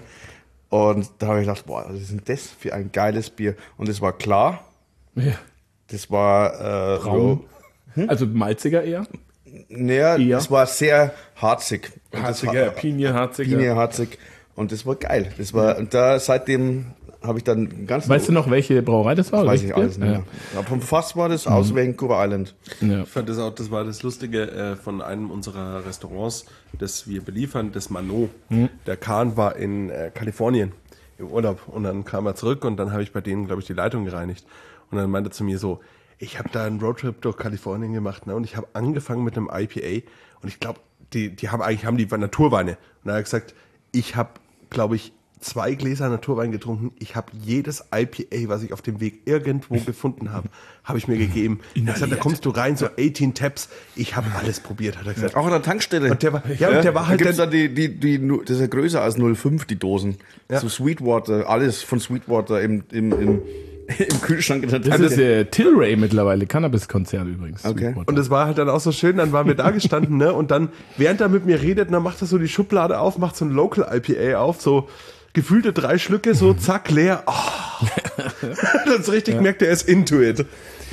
Und da habe ich gedacht, boah, was ist denn das für ein geiles Bier? Und es war klar, Ja. das war äh, Braun. Also malziger eher? Naja, Eher? es war sehr harzig. Und das Harziger, war- Pinie, harziger. Pinie harzig. Und das war geil. Das war, und da seitdem habe ich dann einen ganzen. Weißt du noch, welche Brauerei das war? Weiß ich Richtig? alles nicht mehr. Aber vom Fass war das aus Vancouver Island. Ja. Ich fand das auch, das war das Lustige äh, von einem unserer Restaurants, das wir beliefern, das Manot. Der Kahn war in äh, Kalifornien im Urlaub und dann kam er zurück und dann habe ich bei denen, glaube ich, die Leitung gereinigt. Und dann meinte er zu mir so, ich habe da einen Roadtrip durch Kalifornien gemacht, ne? Und ich habe angefangen mit einem I P A und ich glaube, die, die haben eigentlich haben die Naturweine. Und dann hat er gesagt, ich habe, glaube ich, zwei Gläser Naturwein getrunken. Ich habe jedes I P A, was ich auf dem Weg irgendwo gefunden habe, habe ich mir gegeben. Er hat gesagt, da kommst du rein, so achtzehn Tabs. Ich habe alles probiert, hat er gesagt. Auch an der Tankstelle. Und der war, ja, und der war halt da gibt's dann, dann die, die, die, nu- das ist ja größer als null Komma fünf, die Dosen. Ja. So Sweetwater, alles von Sweetwater im, im, im, im Kühlschrank in der Das Tasche. ist der Tilray mittlerweile, Cannabis-Konzern übrigens. Okay. und das war halt dann auch so schön, dann waren wir da gestanden, ne, und dann, während er mit mir redet, dann macht er so die Schublade auf, macht so ein Local I P A auf, so gefühlte drei Schlücke, so zack, leer. Oh. Das ist richtig gemerkt, er ist into it.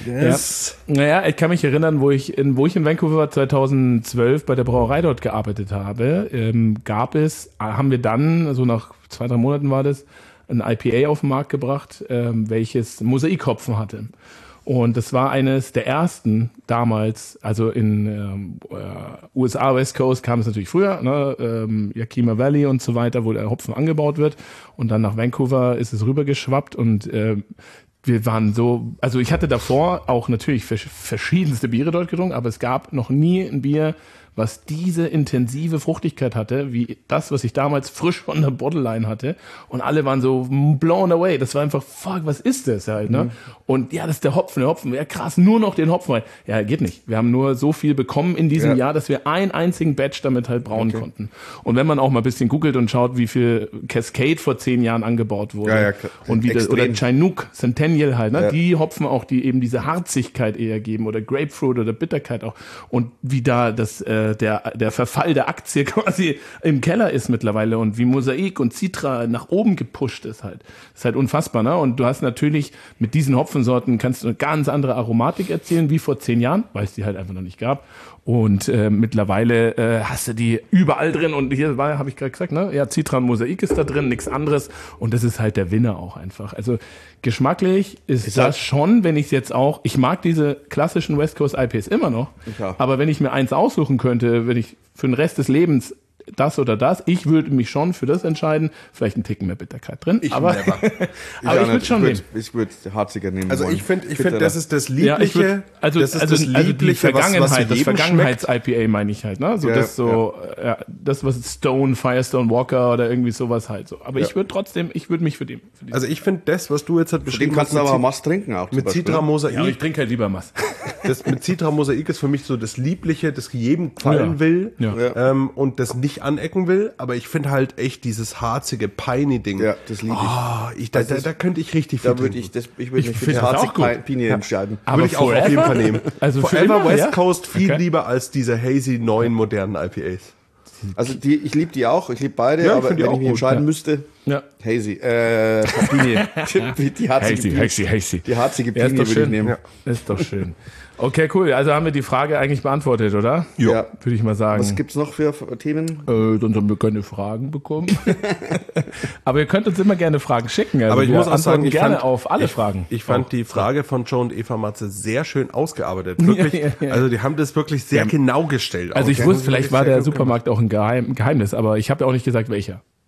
Yes. Ja. Naja, ich kann mich erinnern, wo ich in, wo ich in Vancouver zweitausendzwölf bei der Brauerei dort gearbeitet habe, ähm, gab es, haben wir dann, so nach zwei, drei Monaten war das, ein I P A auf den Markt gebracht, ähm, welches Mosaikhopfen hatte. Und das war eines der ersten damals, also in ähm, äh, U S A West Coast kam es natürlich früher, ne, ähm, Yakima Valley und so weiter, wo der Hopfen angebaut wird. Und dann nach Vancouver ist es rübergeschwappt und äh, wir waren so, also ich hatte davor auch natürlich vers- verschiedenste Biere dort getrunken, aber es gab noch nie ein Bier, was diese intensive Fruchtigkeit hatte, wie das, was ich damals frisch von der Bottleline hatte. Und alle waren so blown away. Das war einfach, fuck, was ist das halt, ne? Mhm. Und ja, das ist der Hopfen, der Hopfen. Ja, krass, nur noch den Hopfen rein. Ja, geht nicht. Wir haben nur so viel bekommen in diesem Ja. Jahr, dass wir einen einzigen Batch damit halt brauen okay. konnten. Und wenn man auch mal ein bisschen googelt und schaut, wie viel Cascade vor zehn Jahren angebaut wurde. Ja, ja, klar. Und wie das, Extrem. oder Chinook, Centennial halt, ne? Ja. Die Hopfen auch, die eben diese Harzigkeit eher geben oder Grapefruit oder Bitterkeit auch. Und wie da das, äh, der, der Verfall der Aktie quasi im Keller ist mittlerweile und wie Mosaik und Citra nach oben gepusht ist halt. Das ist halt unfassbar, ne? Und du hast natürlich mit diesen Hopfensorten kannst du eine ganz andere Aromatik erzielen wie vor zehn Jahren, weil es die halt einfach noch nicht gab. Und äh, mittlerweile äh, hast du die überall drin und hier war, habe ich gerade gesagt, ne? Ja, Citra und Mosaik ist da drin, nichts anderes und das ist halt der Winner auch einfach. Also geschmacklich ist, ist das halt schon, wenn ich es jetzt auch, ich mag diese klassischen West Coast I P As immer noch, ja. aber wenn ich mir eins aussuchen könnte, wenn ich für den Rest des Lebens das oder das, ich würde mich schon für das entscheiden, vielleicht ein Ticken mehr Bitterkeit drin, Ich aber, never. aber ich würde schon nehmen. Ich würde harziger nehmen Also wollen. ich finde, ich Bitte finde, das ist das Liebliche. Ja, ich würd, also, das ist also, das also die Liebliche, Vergangenheit, was, was das jedem Vergangenheits-I P A meine ich halt, ne? So Ja, das so, ja. Ja, das was Stone, Firestone Walker oder irgendwie sowas halt so. Aber Ja. ich würde trotzdem, ich würde mich für den. Für Also ich finde das, was du jetzt halt Den beschrieben kannst du hast, aber mit, Mast trinken auch. zum mit Beispiel. Citra Mosaik, ja, ich trinke halt lieber Mass. das mit Citra Mosaik ist für mich so das Liebliche, das jedem gefallen Ja. will Ja. Ähm, und das nicht anecken will. Aber ich finde halt echt dieses harzige, piney-Ding. Ja, das liebe ich. Oh, ich da, da, da könnte ich richtig viel Da würde trinken. ich, das, ich würde Ich mich für find die das auch harzig gut. Pinie entscheiden. Aber Würde ich auch auf jeden forever? Fall nehmen. Also für Forever immer, West ja? Coast viel Okay. lieber als diese hazy neuen modernen I P As. Also die, ich liebe die auch, ich liebe beide, Ja, ich aber find die wenn auch ich mich gut, entscheiden ja. müsste, Ja. Hazy, äh, Pinie. die, die harzige Hazy, Pinie. hazy, hazy. Die harzige Ja, ist Pinie doch würde ich schön. nehmen. Ja. Ist doch schön. Okay, cool. Also haben wir die Frage eigentlich beantwortet, oder? Ja. Würde ich mal sagen. Was gibt's noch für für Themen? Äh, sonst haben wir keine Fragen bekommen. Aber ihr könnt uns immer gerne Fragen schicken. Also Aber ich wir muss auch sagen, antworten ich gerne fand- auf alle Fragen. Ich fand Auch. die Frage von Joe und Eva Matze sehr schön ausgearbeitet. Wirklich. Ja, ja, ja. Also die haben das wirklich sehr genau gestellt. Also auch. ich Die wusste, haben vielleicht wirklich war sehr der gut Supermarkt auch ein Geheim, Geheimnis, aber ich habe ja auch nicht gesagt, welcher.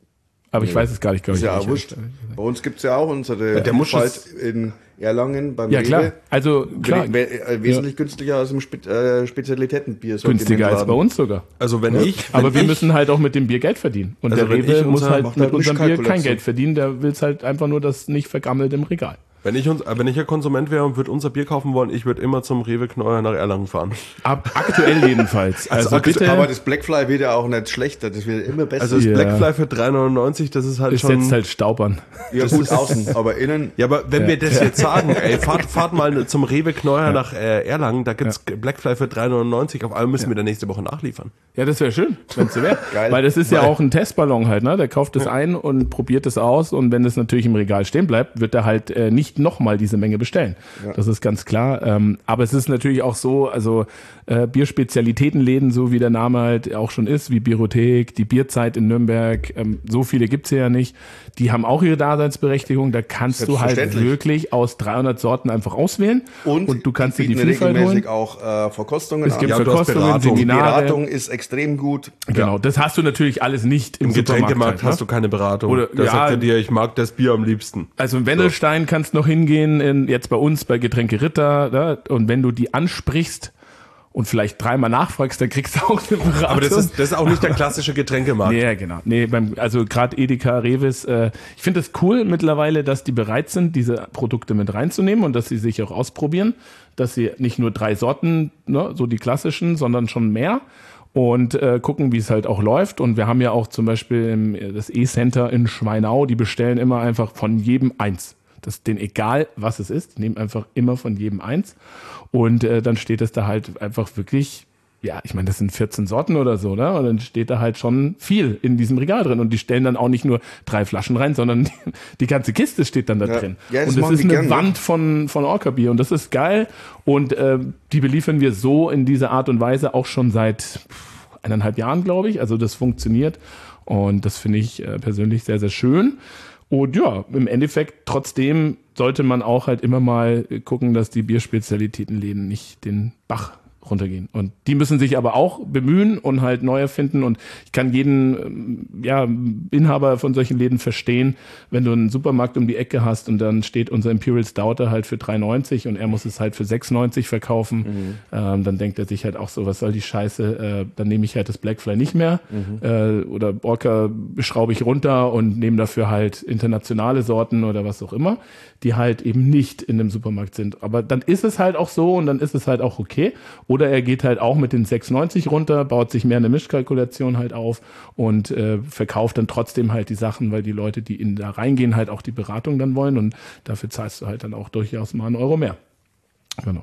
Aber ich weiß es gar nicht, glaube Ist ich. ja auch wurscht. Bei uns gibt es ja auch unsere Der Muschel in Erlangen beim Ja, Rewe. klar. Also, klar. We we wesentlich ja. günstiger als im Spe äh, Spezialitätenbier. Günstiger als bei uns sogar. Also wenn ja. ich... Wenn Aber wir ich, müssen halt auch mit dem Bier Geld verdienen. Und also der Rewe muss unser, halt mit unserem Bier kein Geld so. verdienen. Der will es halt einfach nur, dass nicht vergammelt im Regal. Wenn ich, uns, wenn ich ein Konsument wäre und würde unser Bier kaufen wollen, ich würde immer zum Rewe Kneuer nach Erlangen fahren. Ab, aktuell jedenfalls. Also, also bitte. Aber das Blackfly wird ja auch nicht schlechter, das wird immer besser. Also das Ja. Blackfly für drei neunundneunzig, das ist halt Es schon... setzt halt Staub an. ja das gut ist- außen, aber innen... Ja, aber wenn Ja. wir das jetzt sagen, ey, fahrt, fahrt mal zum Rewe Kneuer nach äh, Erlangen, da gibt's Blackfly für drei neunundneunzig, auf einmal müssen wir da nächste Woche nachliefern. Ja, das wäre schön, wenn es so wäre. Geil. Weil das ist ja auch ein Testballon halt, ne? Der kauft das ein und probiert es aus und wenn es natürlich im Regal stehen bleibt, wird er halt äh, nicht nochmal diese Menge bestellen. Ja. Das ist ganz klar. Ähm, aber es ist natürlich auch so, also äh, Bierspezialitätenläden, so wie der Name halt auch schon ist, wie Bierothek, die Bierzeit in Nürnberg, ähm, so viele gibt's hier ja nicht. Die haben auch ihre Daseinsberechtigung. Da kannst du halt Selbstverständlich. wirklich aus dreihundert Sorten einfach auswählen Und, du kannst dir die bieten Vielfalt regelmäßig holen. auch äh, Verkostungen Es gibt Ja, du hast Verkostungen, Beratung. Die Seminare. Beratung ist extrem gut. Genau, das hast du natürlich alles nicht im, Im Getränkemarkt Supermarkt halt, hast ne? du keine Beratung. Oder- da ja. sagt er dir, ich mag das Bier am liebsten. Also in Wendelstein kannst du noch hingehen, in, jetzt bei uns bei Getränke Ritter, ne? Und wenn du die ansprichst und vielleicht dreimal nachfragst, dann kriegst du auch eine Beratung. Aber das ist, das ist auch nicht der klassische Getränkemarkt. Ja, genau. Nee, beim, also gerade Edeka, Revis, äh, ich finde es cool mittlerweile, dass die bereit sind, diese Produkte mit reinzunehmen und dass sie sich auch ausprobieren, dass sie nicht nur drei Sorten, ne, so die klassischen, sondern schon mehr und äh, gucken, wie es halt auch läuft. Und wir haben ja auch zum Beispiel im, das E-Center in Schweinau, die bestellen immer einfach von jedem eins. Das ist denen egal, was es ist. Die nehmen einfach immer von jedem eins. Und äh, dann steht es da halt einfach wirklich, ja, ich meine, das sind vierzehn Sorten oder so, ne? Und dann steht da halt schon viel in diesem Regal drin. Und die stellen dann auch nicht nur drei Flaschen rein, sondern die, die ganze Kiste steht dann da Ja. drin. Ja, das und das machen ist die eine gern, ne? Wand von, von Orca-Bier. Und das ist geil. Und äh, die beliefern wir so in dieser Art und Weise auch schon seit pff, eineinhalb Jahren, glaube ich. Also das funktioniert. Und das finde ich äh, persönlich sehr, sehr schön. Und ja, im Endeffekt trotzdem sollte man auch halt immer mal gucken, dass die Bierspezialitätenläden nicht den Bach runtergehen. Und die müssen sich aber auch bemühen und halt neu erfinden. Und ich kann jeden ähm, ja, Inhaber von solchen Läden verstehen, wenn du einen Supermarkt um die Ecke hast und dann steht unser Imperial Stouter halt für drei neunzig und er muss es halt für sechs neunzig verkaufen. Mhm. Ähm, dann denkt er sich halt auch so, was soll die Scheiße? Äh, dann nehme ich halt das Blackfly nicht mehr. Mhm. Äh, oder Orca schraube ich runter und nehme dafür halt internationale Sorten oder was auch immer, die halt eben nicht in dem Supermarkt sind. Aber dann ist es halt auch so und dann ist es halt auch okay. Oder er geht halt auch mit den sechs neunzig runter, baut sich mehr eine Mischkalkulation halt auf und äh, verkauft dann trotzdem halt die Sachen, weil die Leute, die in da reingehen, halt auch die Beratung dann wollen und dafür zahlst du halt dann auch durchaus mal einen Euro mehr. Genau.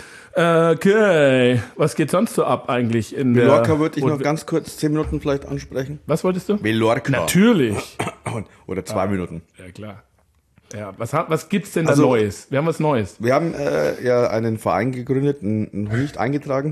Okay, was geht sonst so ab eigentlich? In Velorca der, würde ich noch ganz kurz zehn Minuten vielleicht ansprechen. Was wolltest du? Velorca. Natürlich. Oder zwei Minuten. Ja, klar. Ja, was, hat, was gibt's denn da Also- Neues? Wir haben was Neues. Wir haben äh, ja einen Verein gegründet, einen, noch nicht eingetragen.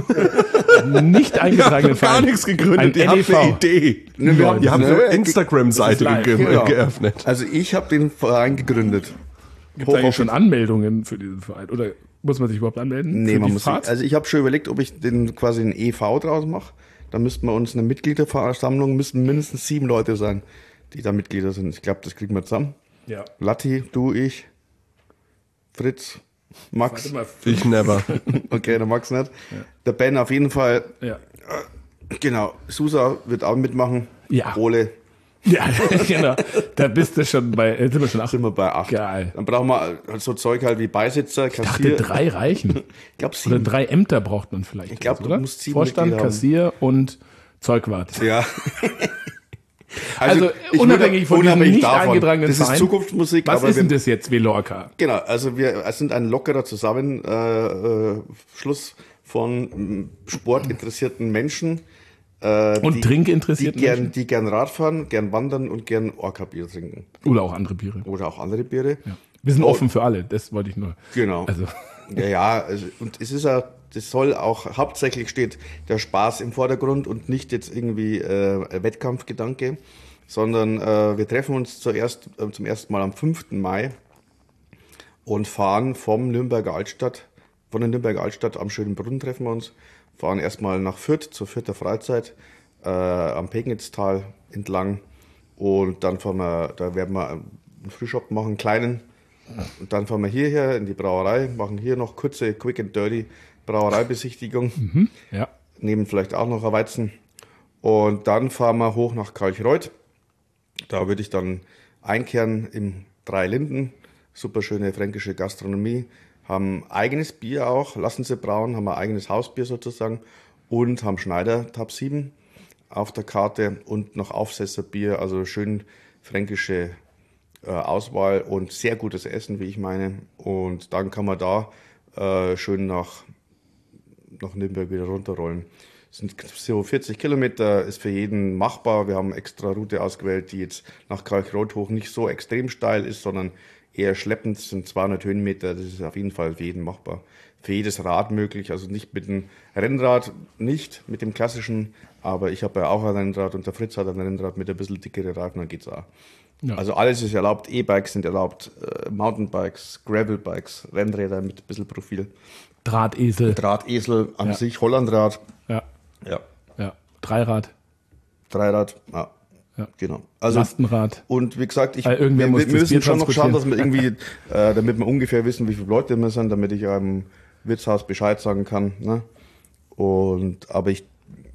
Nicht eingetragenen gar Verein. nichts gegründet, Ein ihr habt eine N E V. Idee. Ne, wir haben- Ihr habt ne, eine ge- Instagram-Seite das ist ge live, genau. geöffnet. Also ich habe den Verein gegründet. Gibt es eigentlich schon Anmeldungen für diesen Verein? Oder muss man sich überhaupt anmelden? Nee, für man die muss Fahrt? also ich habe schon überlegt, ob ich den quasi ein E V draus mache. Da müssten wir uns eine Mitgliederversammlung, müssten mindestens sieben Leute sein, die da Mitglieder sind. Ich glaube, das kriegen wir zusammen. Ja. Latti, du, ich, Fritz, Max. Warte mal. Ich never. Okay, der Max nicht. Der Ben auf jeden Fall. Ja. Genau. Susa wird auch mitmachen. Ja. Ole Ja, genau. Da bist du schon bei, äh, sind wir schon acht. sind wir bei acht. Geil. Dann brauchen wir so Zeug halt wie Beisitzer, Ich dachte, Kassier. drei reichen. Ich glaube Oder sieben. drei Ämter braucht man vielleicht. Ich glaub, du oder? musst sieben Vorstand, Mitglieder haben. Kassier und Zeugwart. Ja. Also, ich unabhängig würde- von diesem unabhängig nicht davon, eingetragenen Das ist Verein. Zukunftsmusik. Was aber ist denn wir, das jetzt, Velorca? Genau, also wir sind ein lockerer Zusammenschluss äh, äh, Schluss von mm, sportinteressierten Menschen. Äh, Und die, trinkinteressierten die gern, Menschen? die gern Radfahren, gern wandern und gern Orca-Bier trinken. Oder auch andere Biere. Oder auch andere Biere. Ja. Wir sind Oh. offen für alle, das wollte ich nur. Genau. Also, Ja, ja, also, und es ist ja, das soll auch, hauptsächlich steht der Spaß im Vordergrund und nicht jetzt irgendwie äh, ein Wettkampfgedanke, sondern äh, wir treffen uns zuerst, äh, zum ersten Mal am fünften Mai und fahren vom Nürnberger Altstadt, von der Nürnberger Altstadt am Schönbrunn treffen wir uns, fahren erstmal nach Fürth, zur Fürther Freizeit, äh, am Pegnitztal entlang Und dann fahren wir, da werden wir einen Frühshop machen, einen kleinen. Und dann fahren wir hierher in die Brauerei, machen hier noch kurze Quick and Dirty Brauereibesichtigung. Mhm, ja. Nehmen vielleicht auch noch ein Weizen. Und dann fahren wir hoch nach Kalchreuth. Da würde ich dann einkehren im Drei Linden. Super schöne fränkische Gastronomie. Haben eigenes Bier auch, lassen sie brauen, haben ein eigenes Hausbier sozusagen. Und haben Schneider Tab sieben auf der Karte und noch Aufsesserbier. Also schön fränkische äh, Auswahl und sehr gutes Essen, wie ich meine. Und dann kann man da äh, schön nach, nach Nürnberg wieder runterrollen. Es sind so vierzig Kilometer, ist für jeden machbar. Wir haben eine extra Route ausgewählt, die jetzt nach Kalchreuth hoch nicht so extrem steil ist, sondern eher schleppend. Das sind zweihundert Höhenmeter, das ist auf jeden Fall für jeden machbar. Für jedes Rad möglich, also nicht mit dem Rennrad, nicht mit dem klassischen, aber ich habe ja auch ein Rennrad und der Fritz hat ein Rennrad mit ein bisschen dickere Reifen, dann geht's auch. Ja. Also alles ist erlaubt, E-Bikes sind erlaubt, äh, Mountainbikes, Gravelbikes, Rennräder mit ein bisschen Profil. Drahtesel. Drahtesel an ja. sich, Hollandrad. Ja. Ja. Ja. Dreirad. Dreirad, ja. Ja. Genau. Also, Lastenrad. Und wie gesagt, ich, Weil irgendwer wir, muss wir das müssen Bier schon noch schauen, dass wir transportieren. irgendwie, äh, damit wir ungefähr wissen, wie viele Leute wir sind, damit ich einem Wirtshaus Bescheid sagen kann. Ne? Und, aber ich,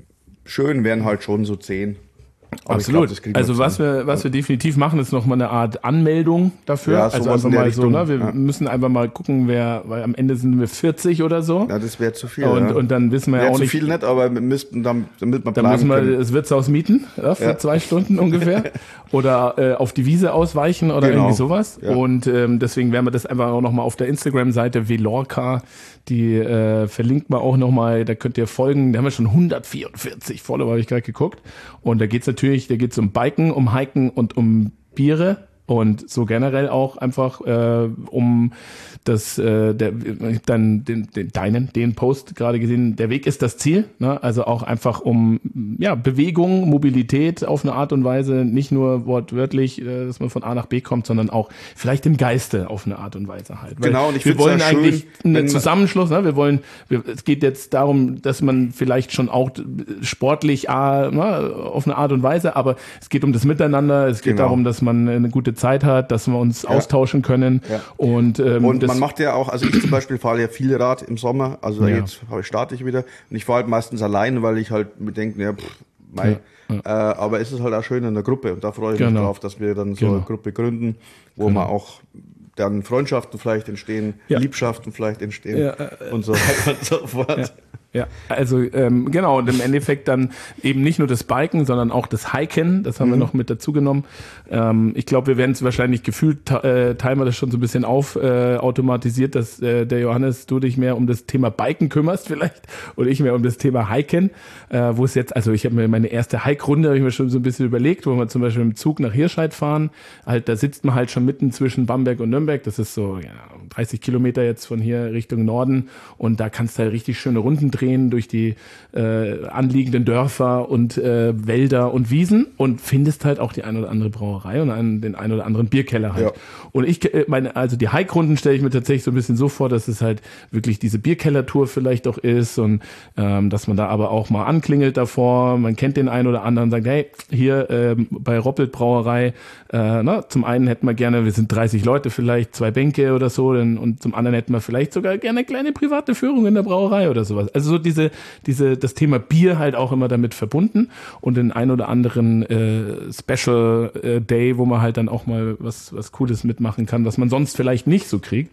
schön wären halt schon so zehn. Aber Absolut. ich glaub, das kriegen wir Also was zusammen. wir, was wir definitiv machen, ist nochmal eine Art Anmeldung dafür. Ja, also sowas einfach in der mal so, Richtung, ne? Wir ja. müssen einfach mal gucken, wer, weil am Ende sind wir vierzig oder so. Ja, das wäre zu viel. und, ja. und dann wissen wir ja Wäre auch zu nicht. viel nicht, aber wir müssten dann, damit wir Dann planen müssen wir können. das Wirtshaus mieten, ja, für Ja. zwei Stunden ungefähr. Oder äh, auf die Wiese ausweichen oder Genau. irgendwie sowas. Ja. Und ähm, deswegen werden wir das einfach auch nochmal auf der Instagram-Seite Velorca, die äh, verlinkt man auch nochmal, da könnt ihr folgen. Da haben wir schon hundertvierundvierzig Follower, habe ich gerade geguckt. Und da geht's natürlich, da geht's um Biken, um Hiken und um Biere. Und so generell auch einfach äh, um das, äh, der, ich hab dann den, den, deinen, den Post gerade gesehen, der Weg ist das Ziel. Ne? Also auch einfach um ja Bewegung, Mobilität auf eine Art und Weise, nicht nur wortwörtlich, äh, dass man von A nach B kommt, sondern auch vielleicht im Geiste auf eine Art und Weise halt. Weil Genau, und ich wir find's wollen ja eigentlich schön, einen wenn- Zusammenschluss. Ne? Wir wollen, wir, es geht jetzt darum, dass man vielleicht schon auch sportlich äh, ne, auf eine Art und Weise, aber es geht um das Miteinander. Es geht Genau. darum, dass man eine gute Zeit hat, dass wir uns Ja. austauschen können. Ja. Und, ähm, Und das, man macht ja auch, also ich zum Beispiel fahre ja viel Rad im Sommer, also Ja. jetzt starte ich wieder und ich fahre halt meistens allein, weil ich halt mir denke, ja, pff, mei. Äh, aber es ist halt auch schön in der Gruppe und da freue ich mich Genau. drauf, dass wir dann so Genau. eine Gruppe gründen, wo Genau. man auch dann Freundschaften vielleicht entstehen, Ja. Liebschaften vielleicht entstehen Ja, äh, und so weiter und so fort. Ja, also ähm, genau, und im Endeffekt dann eben nicht nur das Biken, sondern auch das Hiken, das haben Mhm. wir noch mit dazu genommen. Ähm, ich glaube, wir werden es wahrscheinlich gefühlt, äh, teilen wir das schon so ein bisschen auf, äh, automatisiert, dass äh, der Johannes, du dich mehr um das Thema Biken kümmerst vielleicht und ich mehr um das Thema Hiken, äh, wo es jetzt, also ich habe mir meine erste Hike-Runde, habe ich mir schon so ein bisschen überlegt, wo wir zum Beispiel im Zug nach Hirscheid fahren, halt, da sitzt man halt schon mitten zwischen Bamberg und Nürnberg, das ist so ja, dreißig Kilometer jetzt von hier Richtung Norden und da kannst du halt richtig schöne Runden drehen durch die äh, anliegenden Dörfer und äh, Wälder und Wiesen und findest halt auch die ein oder andere Brauerei und einen, den ein oder anderen Bierkeller halt. Ja. Und ich äh, meine, also die Hike-Runden stelle ich mir tatsächlich so ein bisschen so vor, dass es halt wirklich diese Bierkeller-Tour vielleicht auch ist und ähm, dass man da aber auch mal anklingelt davor, man kennt den einen oder anderen, sagt, hey, hier ähm, bei Roppelt Brauerei, äh, na, zum einen hätten wir gerne, wir sind dreißig Leute vielleicht, zwei Bänke oder so, denn, und zum anderen hätten wir vielleicht sogar gerne eine kleine private Führung in der Brauerei oder sowas. Also so diese, diese, das Thema Bier halt auch immer damit verbunden und den ein oder anderen äh, Special äh, Day, wo man halt dann auch mal was, was Cooles mitmachen kann, was man sonst vielleicht nicht so kriegt.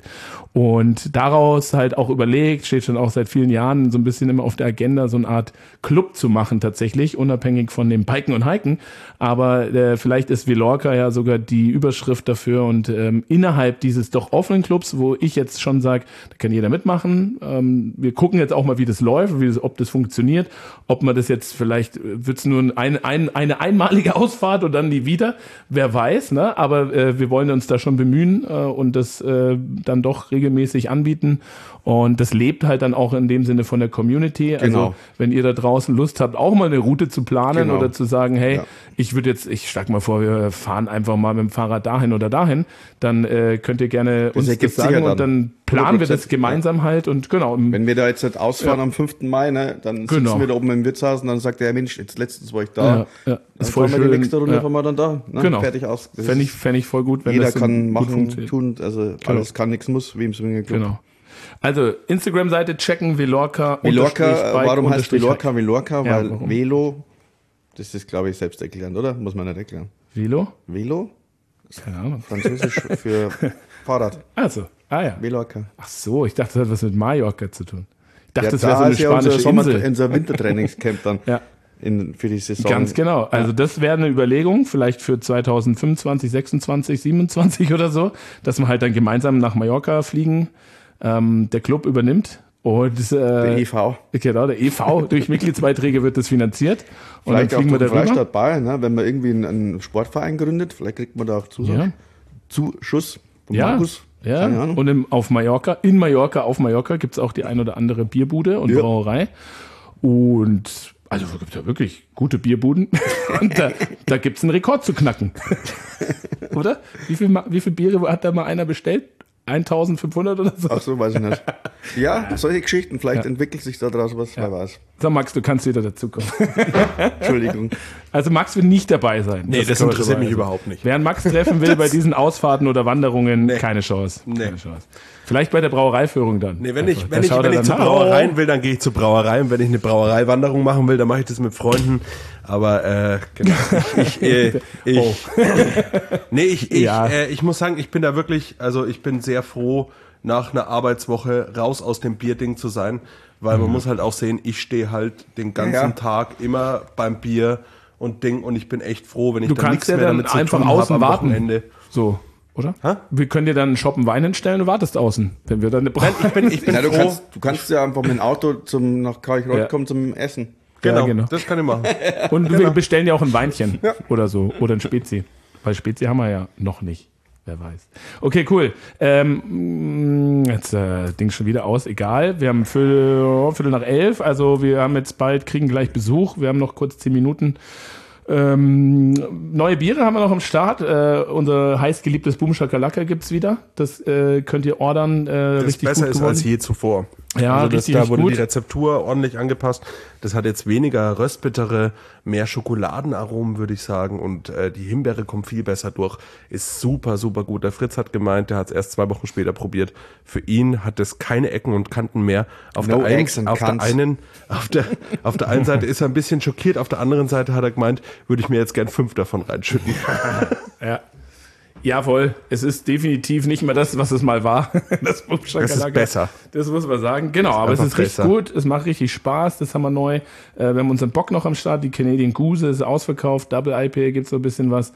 Und daraus halt auch überlegt, steht schon auch seit vielen Jahren so ein bisschen immer auf der Agenda, so eine Art Club zu machen tatsächlich, unabhängig von dem Biken und Hiken. Aber äh, vielleicht ist Velorca ja sogar die Überschrift dafür und ähm, innerhalb dieses doch offenen Clubs, wo ich jetzt schon sage, da kann jeder mitmachen. Ähm, wir gucken jetzt auch mal, wie das läuft, wie das, ob das funktioniert, ob man das jetzt vielleicht, wird es nur ein, ein, eine einmalige Ausfahrt und dann nie wieder, wer weiß, ne? Aber äh, wir wollen uns da schon bemühen äh, und das äh, dann doch regelmäßig anbieten. Und das lebt halt dann auch in dem Sinne von der Community. Also Genau. wenn ihr da draußen Lust habt, auch mal eine Route zu planen Genau. oder zu sagen, hey, Ja. ich würde jetzt, ich schlag mal vor, wir fahren einfach mal mit dem Fahrrad dahin oder dahin, dann äh, könnt ihr gerne Das uns ergibt das sagen. sicher dann. Und dann planen wir das hundert Prozent, gemeinsam halt und genau. Wenn wir da jetzt halt ausfahren Ja. am fünften Mai, ne, dann Genau. sitzen wir da oben im Wirtshaus und dann sagt der Mensch, jetzt letztens war ich da. Ja, ja. Dann Ist voll fahren wir die schön. nächste Runde, Ja. fahren wir dann da. Ne? Genau. Fertig aus. Das Fände ich, ist- fänd ich voll gut, wenn Jeder das so kann gut machen, funktioniert. tun, also alles kann, nichts muss, wie im Swingerclub. Genau. Also Instagram-Seite checken, Velorca. Velorca, unterstrich Bike, warum heißt unterstrich Velorca Velorca? Ja, Weil warum? Velo, das ist glaube ich selbst erklärend, oder? Muss man nicht erklären. Velo? Velo, Keine Ahnung. französisch für Fahrrad. Also, ah ja. Velorca. Ach so, ich dachte, das hat was mit Mallorca zu tun. Ich dachte, Ja, das wäre so eine ist ja unser, spanische Sommer, Insel. unser Wintertrainingscamp dann Ja. in, für die Saison. Ganz genau. Also das wäre eine Überlegung, vielleicht für zwanzig fünfundzwanzig, sechsundzwanzig, siebenundzwanzig oder so, dass wir halt dann gemeinsam nach Mallorca fliegen. Ähm, der Club übernimmt. Und äh, Der E V. Genau, der E V. Durch Mitgliedsbeiträge wird das finanziert. Und Vielleicht dann fliegen auch wir der da rüber. Freistaat Bayern, ne? Wenn man irgendwie einen, einen Sportverein gründet, vielleicht kriegt man da auch Zusatz. Ja. Zuschuss von Ja, Markus. ja. Keine Ahnung. Und im, auf Mallorca, in Mallorca, auf Mallorca gibt es auch die ein oder andere Bierbude und Ja. Brauerei. Und also gibt es ja wirklich gute Bierbuden. Und da, da gibt es einen Rekord zu knacken. Oder? Wie viel, Ma- wie viel Biere hat da mal einer bestellt? eintausendfünfhundert oder so? Ach so, weiß ich nicht. Ja, solche Geschichten, vielleicht entwickelt sich da draus was, wer weiß. So, Max, du kannst wieder dazukommen. Entschuldigung. Also Max wird nicht dabei sein. Nee, das können wir interessiert so mich sagen. überhaupt nicht. Wer einen Max treffen will bei diesen Ausfahrten oder Wanderungen, keine Chance. Nee. Keine Chance. Vielleicht bei der Brauereiführung dann. Nee, wenn Einfach. ich, Da wenn ich, schaut wenn er ich zu dann, Brauereien will, dann gehe ich zu Brauereien. Wenn ich eine Brauereiwanderung machen will, dann mache ich das mit Freunden. Aber äh, genau. Ich, äh, ich, Oh. nee, ich, ich, Ja. äh, ich muss sagen, ich bin da wirklich, also ich bin sehr froh, nach einer Arbeitswoche raus aus dem Bierding zu sein, weil man muss halt auch sehen, ich stehe halt den ganzen Ja. Tag immer beim Bier und Ding und ich bin echt froh, wenn ich Du dann kannst nichts ja mehr dann damit zu einfach tun habe außen am warten. Wochenende. So, oder? Hä? Wir können dir dann einen Shoppen Wein hinstellen und wartest außen, wenn wir dann eine Brauerei. Ich bin, ich bin Na, du, froh. kannst, du kannst ja einfach mit dem Auto zum, nach Karlsruhe Ja. kommen zum Essen. Genau, Ja, genau. das kann ich machen. Und wir bestellen ja auch ein Weinchen Ja. oder so. Oder ein Spezi. Weil Spezi haben wir ja noch nicht. Wer weiß. Okay, cool. Ähm, jetzt äh, Ding schon wieder aus. Egal. Wir haben Viertel, Viertel nach elf. Also wir haben jetzt bald, kriegen gleich Besuch. Wir haben noch kurz zehn Minuten. Ähm, neue Biere haben wir noch am Start. Äh, unser heißgeliebtes Boom Shakalaka gibt's wieder. Das äh, könnt ihr ordern. Äh, Das richtig besser gut ist geworden. als je zuvor. Ja, also das, richtig, da richtig wurde gut. die Rezeptur ordentlich angepasst. Das hat jetzt weniger röstbittere, mehr Schokoladenaromen, würde ich sagen. Und äh, die Himbeere kommt viel besser durch. Ist super, super gut. Der Fritz hat gemeint, der hat es erst zwei Wochen später probiert. Für ihn hat es keine Ecken und Kanten mehr. Auf, No der, einen, eggs and auf, der, cunts. einen, auf, der, auf der einen Seite ist er ein bisschen schockiert, auf der anderen Seite hat er gemeint, würde ich mir jetzt gern fünf davon reinschütten. Ja. Jawohl, es ist definitiv nicht mehr das, was es mal war. Das, Es ist besser. Das muss man sagen. Genau, aber es einfach ist richtig besser. gut. Es macht richtig Spaß. Das haben wir neu. Äh, wir haben unseren Bock noch am Start. Die Canadian Goose ist ausverkauft. Double I P A gibt so ein bisschen was.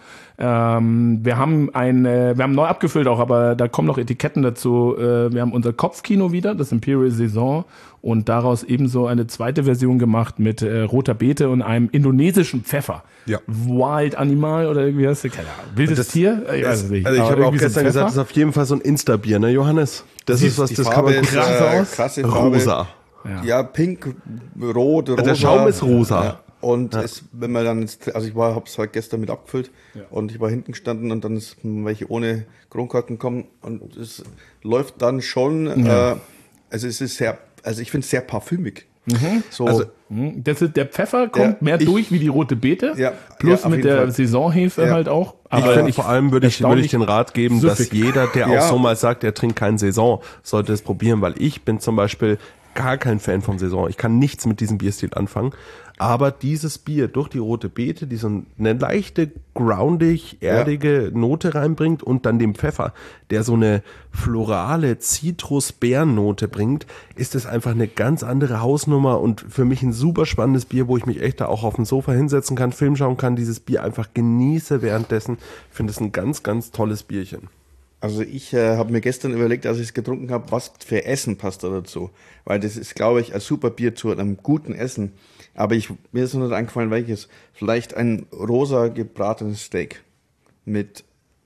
Ähm, wir haben ein, äh, wir haben neu abgefüllt auch, aber da kommen noch Etiketten dazu. Äh, wir haben unser Kopfkino wieder, das Imperial Saison. Und daraus ebenso eine zweite Version gemacht mit äh, roter Beete und einem indonesischen Pfeffer. Ja. Wild Animal oder irgendwie heißt das? Keine Ahnung. Wildes Das- Tier? Ich weiß es nicht. Also ich Aber habe auch irgendwie so gestern Pfeffer. gesagt, das ist auf jeden Fall so ein Insta-Bier, ne Johannes? Das ist was, Die das kann Farbe man ist gut krass äh, aus. krasse Farbe. rosa. Ja. Ja, pink, rot, rosa. Der Schaum ist rosa. Ja. Und es, wenn man dann, jetzt, also ich war, hab's halt gestern mit abgefüllt und ich war hinten gestanden und dann ist welche ohne Kronkorken kommen und es läuft dann schon, Ja. äh, also es ist sehr, also ich finde es sehr parfümig. So, Also, Mhm. Das ist, der Pfeffer kommt Ja, mehr ich- durch wie die rote Beete. Ja, plus ja, auf mit jeden der Fall. Saisonhefe Ja. halt auch. Ich Aber finde, vor allem würde ich, würde ich den Rat geben, dass süffig. jeder, der Ja. auch so mal sagt, er trinkt keinen Saison, sollte es probieren, weil ich bin zum Beispiel gar kein Fan vom Saison. Ich kann nichts mit diesem Bierstil anfangen. Aber dieses Bier durch die rote Beete, die so eine leichte, groundig, erdige Note reinbringt und dann dem Pfeffer, der so eine florale Zitrus-Beerennote bringt, ist es einfach eine ganz andere Hausnummer und für mich ein super spannendes Bier, wo ich mich echt da auch auf dem Sofa hinsetzen kann, Film schauen kann, dieses Bier einfach genieße währenddessen. Ich finde es ein ganz, ganz tolles Bierchen. Also ich äh, habe mir gestern überlegt, als ich es getrunken habe, was für Essen passt da dazu. Weil das ist, glaube ich, ein super Bier zu einem guten Essen. Aber ich, mir ist noch nicht eingefallen, welches. Vielleicht ein rosa gebratenes Steak mit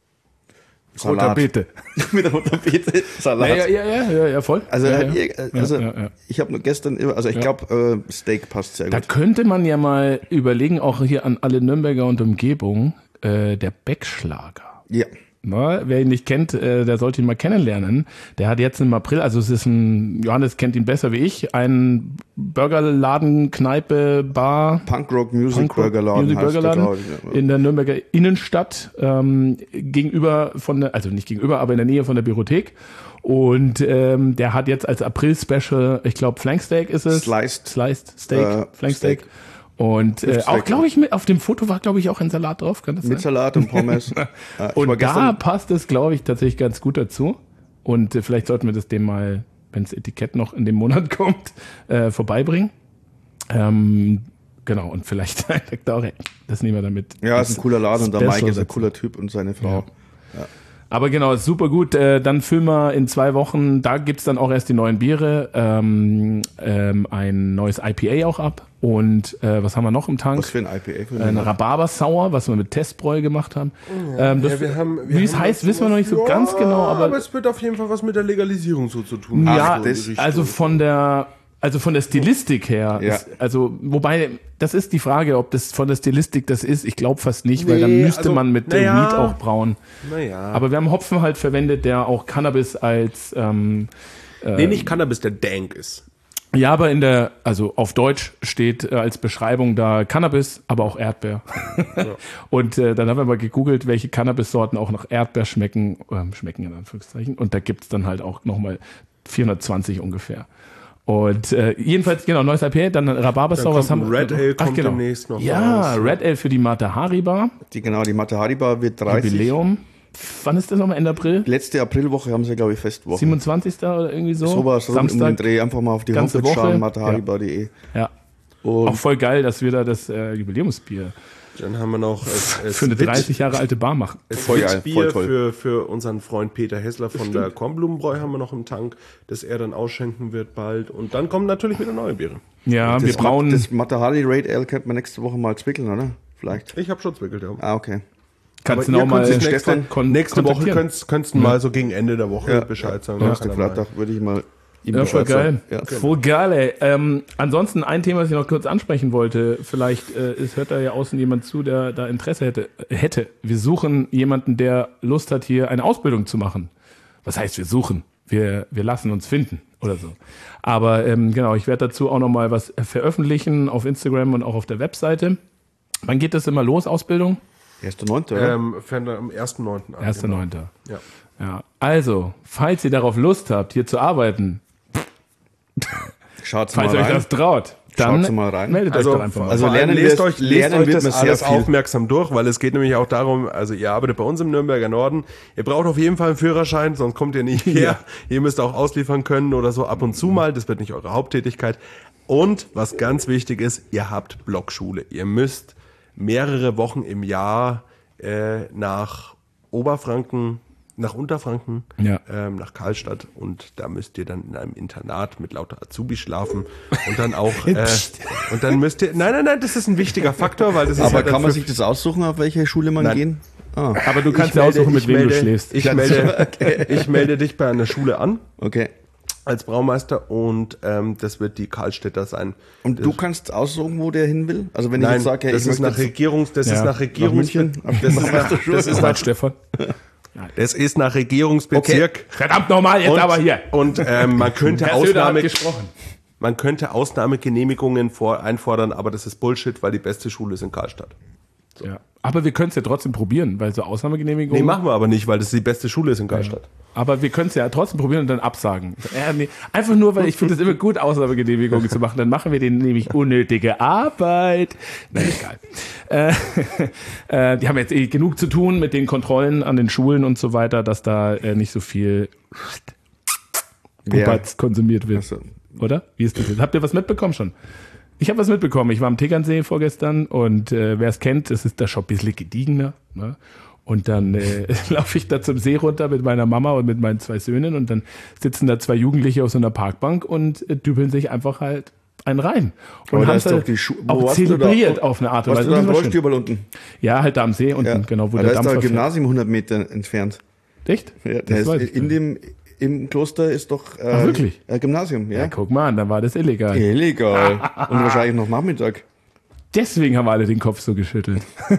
roter Salat. Beete. mit roter Beete, Salat. Ja, ja, ja, ja, ja, voll. Also, ja, äh, ja. ihr- also Ja, ja, ja. ich habe nur gestern, also ich Ja. glaube, äh, Steak passt sehr Da gut. könnte man ja mal überlegen, auch hier an alle Nürnberger und Umgebung, äh, der Beckschlager. Ja. Ne? Wer ihn nicht kennt, äh, der sollte ihn mal kennenlernen. Der hat jetzt im April, also es ist ein, Johannes kennt ihn besser wie ich, ein Burgerladen, Kneipe, Bar. Punkrock Music Punkrock Burgerladen. Music heißt Burgerladen der, glaub ich, ja. in der Nürnberger Innenstadt, ähm, gegenüber von der, also nicht gegenüber, aber in der Nähe von der Biothek. Und ähm, der hat jetzt als April-Special, ich glaube Flanksteak ist es. Sliced. Sliced Steak, Äh, Flanksteak. Steak. Und äh, Steak. auch, glaube ich, mit, auf dem Foto war, glaube ich, auch ein Salat drauf. Kann das Mit sein? Salat und Pommes. Äh, ich Und war da gestern- passt es, glaube ich, tatsächlich ganz gut dazu. Und äh, vielleicht sollten wir das dem mal, wenn das Etikett noch in dem Monat kommt, äh, vorbeibringen. Ähm, genau, und vielleicht sagt er auch, ey, das nehmen wir damit. Ja, ist ein cooler Laden und der Special Mike ist ein dazu. cooler Typ und seine Frau. Aber genau, ist super gut. Äh, dann füllen wir in zwei Wochen, da gibt's dann auch erst die neuen Biere, ähm, ähm, ein neues I P A auch ab. Und äh, was haben wir noch im Tank? Was für ein I P A? Für Ein Rhabarber Sauer, was wir mit Testbräu gemacht haben. ähm, das, Ja, wir haben, wir wie es haben heißt, dazu wissen wir noch nicht so was- ganz Ja, genau, aber, aber es wird auf jeden Fall was mit der Legalisierung so zu tun. ja, Ach, so in die Richtung. also von der, also von der Stilistik her, Ja. ist, also wobei, das ist die Frage, ob das von der Stilistik das ist. Ich glaube fast nicht, weil dann Nee, müsste also, man mit na dem ja. Weed auch brauen. Naja. Aber wir haben Hopfen halt verwendet, der auch Cannabis als ähm, nee, nicht Cannabis, der Dank ist. ja, aber in der, also auf Deutsch steht äh, als Beschreibung da Cannabis, aber auch Erdbeer. Und äh, dann haben wir mal gegoogelt, welche Cannabis-Sorten auch nach Erdbeer schmecken, ähm, schmecken in Anführungszeichen. Und da gibt's dann halt auch nochmal vierhundertzwanzig ungefähr. Und äh, jedenfalls, genau, neues I P A, dann Rhabarber-Sauer. Dann kommt ein Red Ale, kommt genau. demnächst noch Ja, raus. Red Ale für die Matahari Bar, Die, genau, die Matahari Bar wird dreißig. Jubiläum. Wann ist das nochmal? Ende April? Letzte Aprilwoche haben sie, glaube ich, Festwoche. siebenundzwanzigsten oder irgendwie so? Sowas rund um den Samstag. Dreh. Einfach mal auf die ganze Homepage Woche. schauen, mataharibar punkt de. Ja. Und Auch voll geil, dass wir da das äh, Jubiläumsbier Dann haben wir noch es, es für eine Wit- dreißig Jahre alte Bar machen. es Voll geil, Witbier voll toll. Für, für unseren Freund Peter Hessler von der Kornblumenbräu haben wir noch im Tank, das er dann ausschenken wird bald. Und dann kommen natürlich wieder neue Biere. Ja, wir das, brauen. das Matahari Raid Ale könnte man nächste Woche mal zwickeln, oder? Vielleicht. Ich habe schon zwickelt, ja. Ah, okay. kannst aber du ihr noch mal könnt sich Stefan nächste, kon- nächste Woche kontaktieren. könntest, könntest du mal so gegen Ende der Woche Bescheid sagen. Dann Donnerstag, kann er mal- Freitag würde ich mal ihm Ja, voll Bescheid geil. sagen. Ja. Voll geil, ey. Ähm, ansonsten ein Thema, das ich noch kurz ansprechen wollte. Vielleicht äh, es hört da ja außen jemand zu, der da Interesse hätte. hätte. Wir suchen jemanden, der Lust hat, hier eine Ausbildung zu machen. Was heißt, wir suchen? Wir, wir lassen uns finden oder so. Aber ähm, genau, ich werde dazu auch noch mal was veröffentlichen auf Instagram und auch auf der Webseite. Wann geht das immer los, Ausbildung? erster neunter oder? Ähm, fängt er am ersten neunten an. erster genau. neunter Ja. Ja. Also, falls ihr darauf Lust habt, hier zu arbeiten, Schaut mal falls ihr euch rein. das traut, dann Schaut's mal rein. meldet Also, euch doch einfach mal. also vor allem lernen lest wir- euch, lest lernen euch wird das man sehr alles viel. aufmerksam durch, weil es geht nämlich auch darum, also ihr arbeitet bei uns im Nürnberger Norden, ihr braucht auf jeden Fall einen Führerschein, sonst kommt ihr nicht her. Ihr müsst auch ausliefern können oder so ab und zu mal, das wird nicht eure Haupttätigkeit. Und was ganz wichtig ist, ihr habt Blockschule. Ihr müsst mehrere Wochen im Jahr äh, nach Oberfranken, nach Unterfranken, Ja. ähm, nach Karlstadt und da müsst ihr dann in einem Internat mit lauter Azubi schlafen und dann auch äh, und dann müsst ihr, nein, nein, nein, das ist ein wichtiger Faktor, weil das ist Aber halt kann dann man für- sich das aussuchen, auf welche Schule man Nein. gehen? Ah, Aber du kannst ich ja melde- aussuchen, mit ich wem melde, du schläfst. Ich melde, ich melde dich bei einer Schule an okay. als Braumeister und ähm, das wird die Karlstädter sein. Und du kannst aussuchen, wo der hin will? Also wenn ich Nein, jetzt sage, das ich ist möchte nach jetzt- Regierungs, das Ja, ist nach nach Regierungs, München. das ist nach, das ist nach, Stefan. das ist nach Regierungsbezirk. Verdammt nochmal, jetzt Und, aber hier. und ähm, man könnte Herr Söder hat Ausnahme, gesprochen. man könnte Ausnahmegenehmigungen vor, einfordern, aber das ist Bullshit, weil die beste Schule ist in Karlstadt. Ja. Aber wir können es ja trotzdem probieren, weil so Ausnahmegenehmigungen. Nee, machen wir aber nicht, weil das die beste Schule ist in Karlstadt. Aber wir können es ja trotzdem probieren und dann absagen. Ja, nee. Einfach nur, weil ich finde es immer gut, Ausnahmegenehmigungen zu machen. Dann machen wir denen nämlich unnötige Arbeit. Nein, egal. Äh, äh, die haben jetzt eh genug zu tun mit den Kontrollen an den Schulen und so weiter, dass da äh, nicht so viel Pubatz konsumiert wird. Ach so. Oder? Wie ist das jetzt? Habt ihr was mitbekommen schon? Ich habe was mitbekommen. Ich war am Tegernsee vorgestern und äh, wer es kennt, es ist da schon ein bisschen gediegener. Ne? Und dann äh, laufe ich da zum See runter mit meiner Mama und mit meinen zwei Söhnen und dann sitzen da zwei Jugendliche auf so einer Parkbank und äh, dübeln sich einfach halt einen rein. Und Aber da haben ist es doch halt die Schu- wo auch warst du da? zelebriert auf eine Art und Warst Weise. du da am Das war schön. Rollstüberl unten? Ja, halt da am See unten, Ja. genau, wo Aber der da ist Dampfer da ein fährt. Gymnasium hundert Meter entfernt. Echt? Ja, Das der ist weiß ich in gar dem, im Kloster ist doch äh, Ach, wirklich? ein Gymnasium, ja. Ja, guck mal an, dann war das illegal. Illegal. Und wahrscheinlich noch Nachmittag. Deswegen haben alle den Kopf so geschüttelt.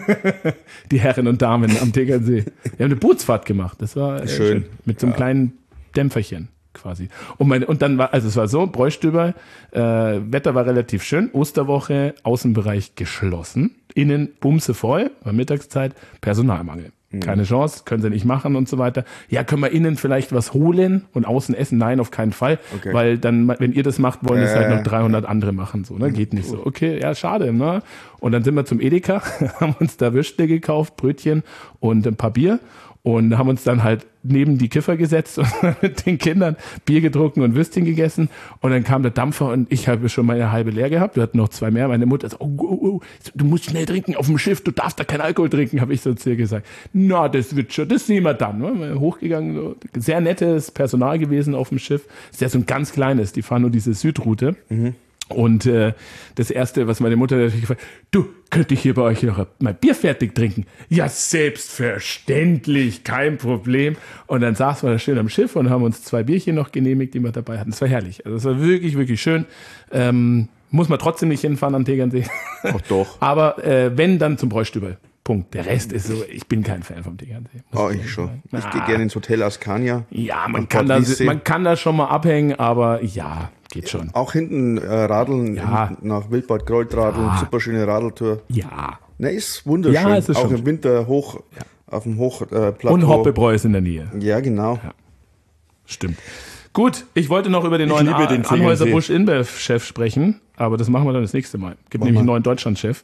Die Herren und Damen am Tegernsee. Wir haben eine Bootsfahrt gemacht. Das war äh, schön. schön. Mit so einem ja. kleinen Dämpferchen quasi. Und, meine, und dann war, also es war so, Bräustüber, äh, Wetter war relativ schön, Osterwoche, Außenbereich geschlossen, innen bumse voll, war Mittagszeit, Personalmangel. Keine Chance, können sie nicht machen und so weiter. Ja, können wir innen vielleicht was holen und außen essen? Nein, auf keinen Fall. Okay. Weil dann, wenn ihr das macht, wollen es äh. halt noch dreihundert andere machen. So, ne? Geht nicht so. Okay, ja, schade. Ne? Und dann sind wir zum Edeka, haben uns da Würstle gekauft, Brötchen und ein paar Bier. Und haben uns dann halt neben die Kiffer gesetzt und mit den Kindern Bier getrunken und Würstchen gegessen. Und dann kam der Dampfer und ich habe schon meine halbe leer gehabt. Wir hatten noch zwei mehr. Meine Mutter so, oh, oh, oh, du musst schnell trinken auf dem Schiff, du darfst da keinen Alkohol trinken, habe ich so zu ihr gesagt. Na, das wird schon, das sehen wir dann. Ne? Hochgegangen, so. Sehr nettes Personal gewesen auf dem Schiff. Ist ja so ein ganz kleines, die fahren nur diese Südroute. Mhm. Und äh, das Erste, was meine Mutter natürlich gefragt hat, du, könnte ich hier bei euch noch mal Bier fertig trinken? Ja, selbstverständlich, kein Problem. Und dann saßen wir da schön am Schiff und haben uns zwei Bierchen noch genehmigt, die wir dabei hatten. Das war herrlich. Also es war wirklich, wirklich schön. Ähm, muss man trotzdem nicht hinfahren am Tegernsee. Ach doch. Aber äh, wenn, dann zum Bräustübel. Punkt. Der Rest ist so, ich bin kein Fan vom Tegernsee. Oh, ich schon. Ich ah. gehe gerne ins Hotel Ascania. Ja, man kann, da, man kann da schon mal abhängen, aber ja, geht schon. Auch hinten äh, radeln, ja. hinten nach Wildbad Kreuth radeln, ja. super schöne Radeltour. Ja. Ne, ist wunderschön. Ja, ist es auch schon. im Winter hoch, ja. auf dem Hochplateau. Äh, und Hoppebräu ist in der Nähe. Ja, genau. Ja. Stimmt. Gut, ich wollte noch über den neuen Anheuser-Busch-InBev-Chef sprechen, aber das machen wir dann das nächste Mal. Gibt nämlich einen neuen Deutschland-Chef,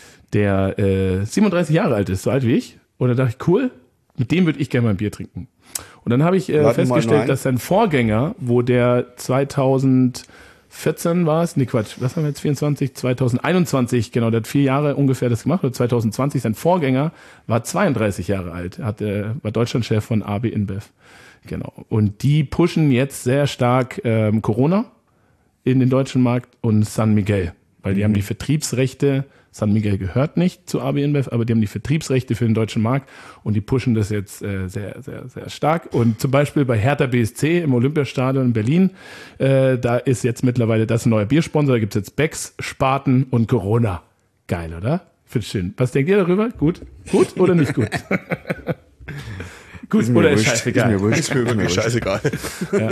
der äh, siebenunddreißig Jahre alt ist, so alt wie ich. Und da dachte ich, cool, mit dem würde ich gerne mal ein Bier trinken. Und dann habe ich äh, festgestellt, dass sein Vorgänger, wo der zweitausendvierzehn war es, nee Quatsch, was haben wir jetzt, vierundzwanzig, zweitausendeinundzwanzig, genau, der hat vier Jahre ungefähr das gemacht, oder zweitausendzwanzig, sein Vorgänger war zweiunddreißig Jahre alt, hat, äh, war Deutschlandchef von A B InBev. Genau. Und die pushen jetzt sehr stark ähm, Corona in den deutschen Markt und San Miguel, weil die mhm. haben die Vertriebsrechte. San Miguel gehört nicht zu A B InBev, aber die haben die Vertriebsrechte für den deutschen Markt und die pushen das jetzt äh, sehr, sehr, sehr stark. Und zum Beispiel bei Hertha B S C im Olympiastadion in Berlin, äh, da ist jetzt mittlerweile das ein neuer Biersponsor, da gibt's jetzt Becks, Spaten und Corona. Geil, oder? Finde ich schön. Was denkt ihr darüber? Gut? Gut oder nicht gut? Gut ist oder ist wurscht. Scheißegal? Ist mir wurscht. Ist mir wirklich scheißegal. Ja.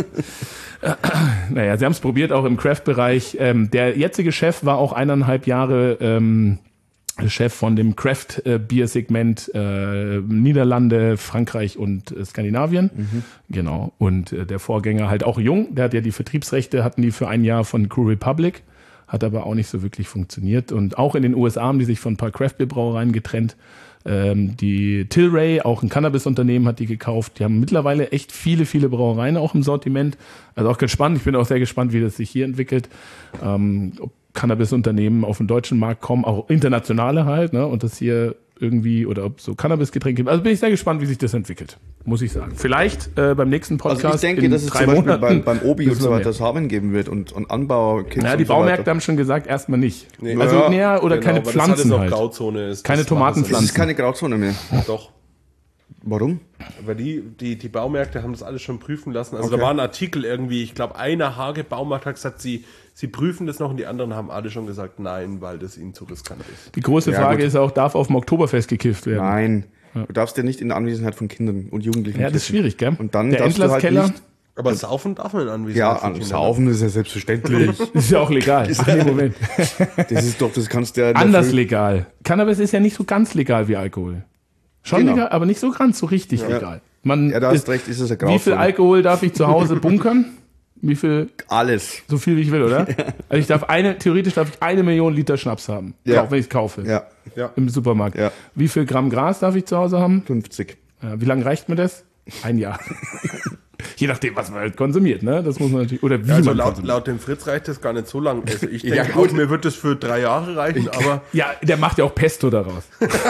Naja, sie haben es probiert, auch im Craft-Bereich. Ähm, der jetzige Chef war auch eineinhalb Jahre ähm, Chef von dem Craft-Bier-Segment äh, Niederlande, Frankreich und äh, Skandinavien. Mhm. Genau. Und äh, der Vorgänger halt auch jung. Der hat ja die Vertriebsrechte, hatten die für ein Jahr von Crew Republic. Hat aber auch nicht so wirklich funktioniert. Und auch in den U S A haben die sich von ein paar Craft-Bier-Brauereien getrennt. Ähm, die Tilray, auch ein Cannabis-Unternehmen, hat die gekauft. Die haben mittlerweile echt viele, viele Brauereien auch im Sortiment. Also auch ganz spannend. Ich bin auch sehr gespannt, wie das sich hier entwickelt. Ähm, ob Cannabis-Unternehmen auf den deutschen Markt kommen, auch internationale halt, ne? Und das hier irgendwie, oder ob so Cannabis-Getränke gibt. Also bin ich sehr gespannt, wie sich das entwickelt, muss ich sagen. Vielleicht äh, beim nächsten Podcast. Also ich denke, in dass es drei zum Beispiel Monaten beim, beim Obi und so weiter Samen geben wird und, und Anbau. Ja, die so Baumärkte weiter. haben schon gesagt, erstmal nicht. Nee. Also ja, näher oder genau, keine weil Pflanzen das halt. Grauzone ist. Keine Das Tomatenpflanzen. Das ist keine Grauzone mehr. Doch. Warum? Weil die, die, die Baumärkte haben das alles schon prüfen lassen. Also Okay. da war ein Artikel irgendwie, ich glaube, einer Hage Baumarkt hat gesagt, sie, sie prüfen das noch und die anderen haben alle schon gesagt, nein, weil das ihnen zu riskant ist. Die große Ja, Frage gut. ist auch, darf auf dem Oktoberfest gekifft werden? Nein. Du darfst ja nicht in der Anwesenheit von Kindern und Jugendlichen Ja, das ist kiffen. schwierig, gell? Und dann der darfst du halt Endlerskeller, nicht. Aber saufen darf man in Anwesenheit Ja, von an, Kindern. saufen ist ja selbstverständlich. ist ja auch legal. Ach nee, Moment. Das ist doch, das kannst du ja in der Anders Früh- legal. Cannabis ist ja nicht so ganz legal wie Alkohol. Schon Genau. legal, aber nicht so ganz so richtig legal. Man Ja, da hast ist, recht, ist es eine wie viel Grauzone. Alkohol darf ich zu Hause bunkern? Wie viel? Alles. So viel wie ich will, oder? Also ich darf eine, theoretisch darf ich eine Million Liter Schnaps haben. Ja. Auch wenn ich es kaufe. Ja, Ja. Im Supermarkt. Ja. Wie viel Gramm Gras darf ich zu Hause haben? fünfzig. Ja, wie lange reicht mir das? Ein Jahr. Je nachdem, was man halt konsumiert, ne? Das muss man natürlich, oder wie Ja, also man laut, konsumiert. laut dem Fritz reicht das gar nicht so lang. Also ich denke Ja, auch, gut. mir wird das für drei Jahre reichen, aber Ja, der macht ja auch Pesto daraus.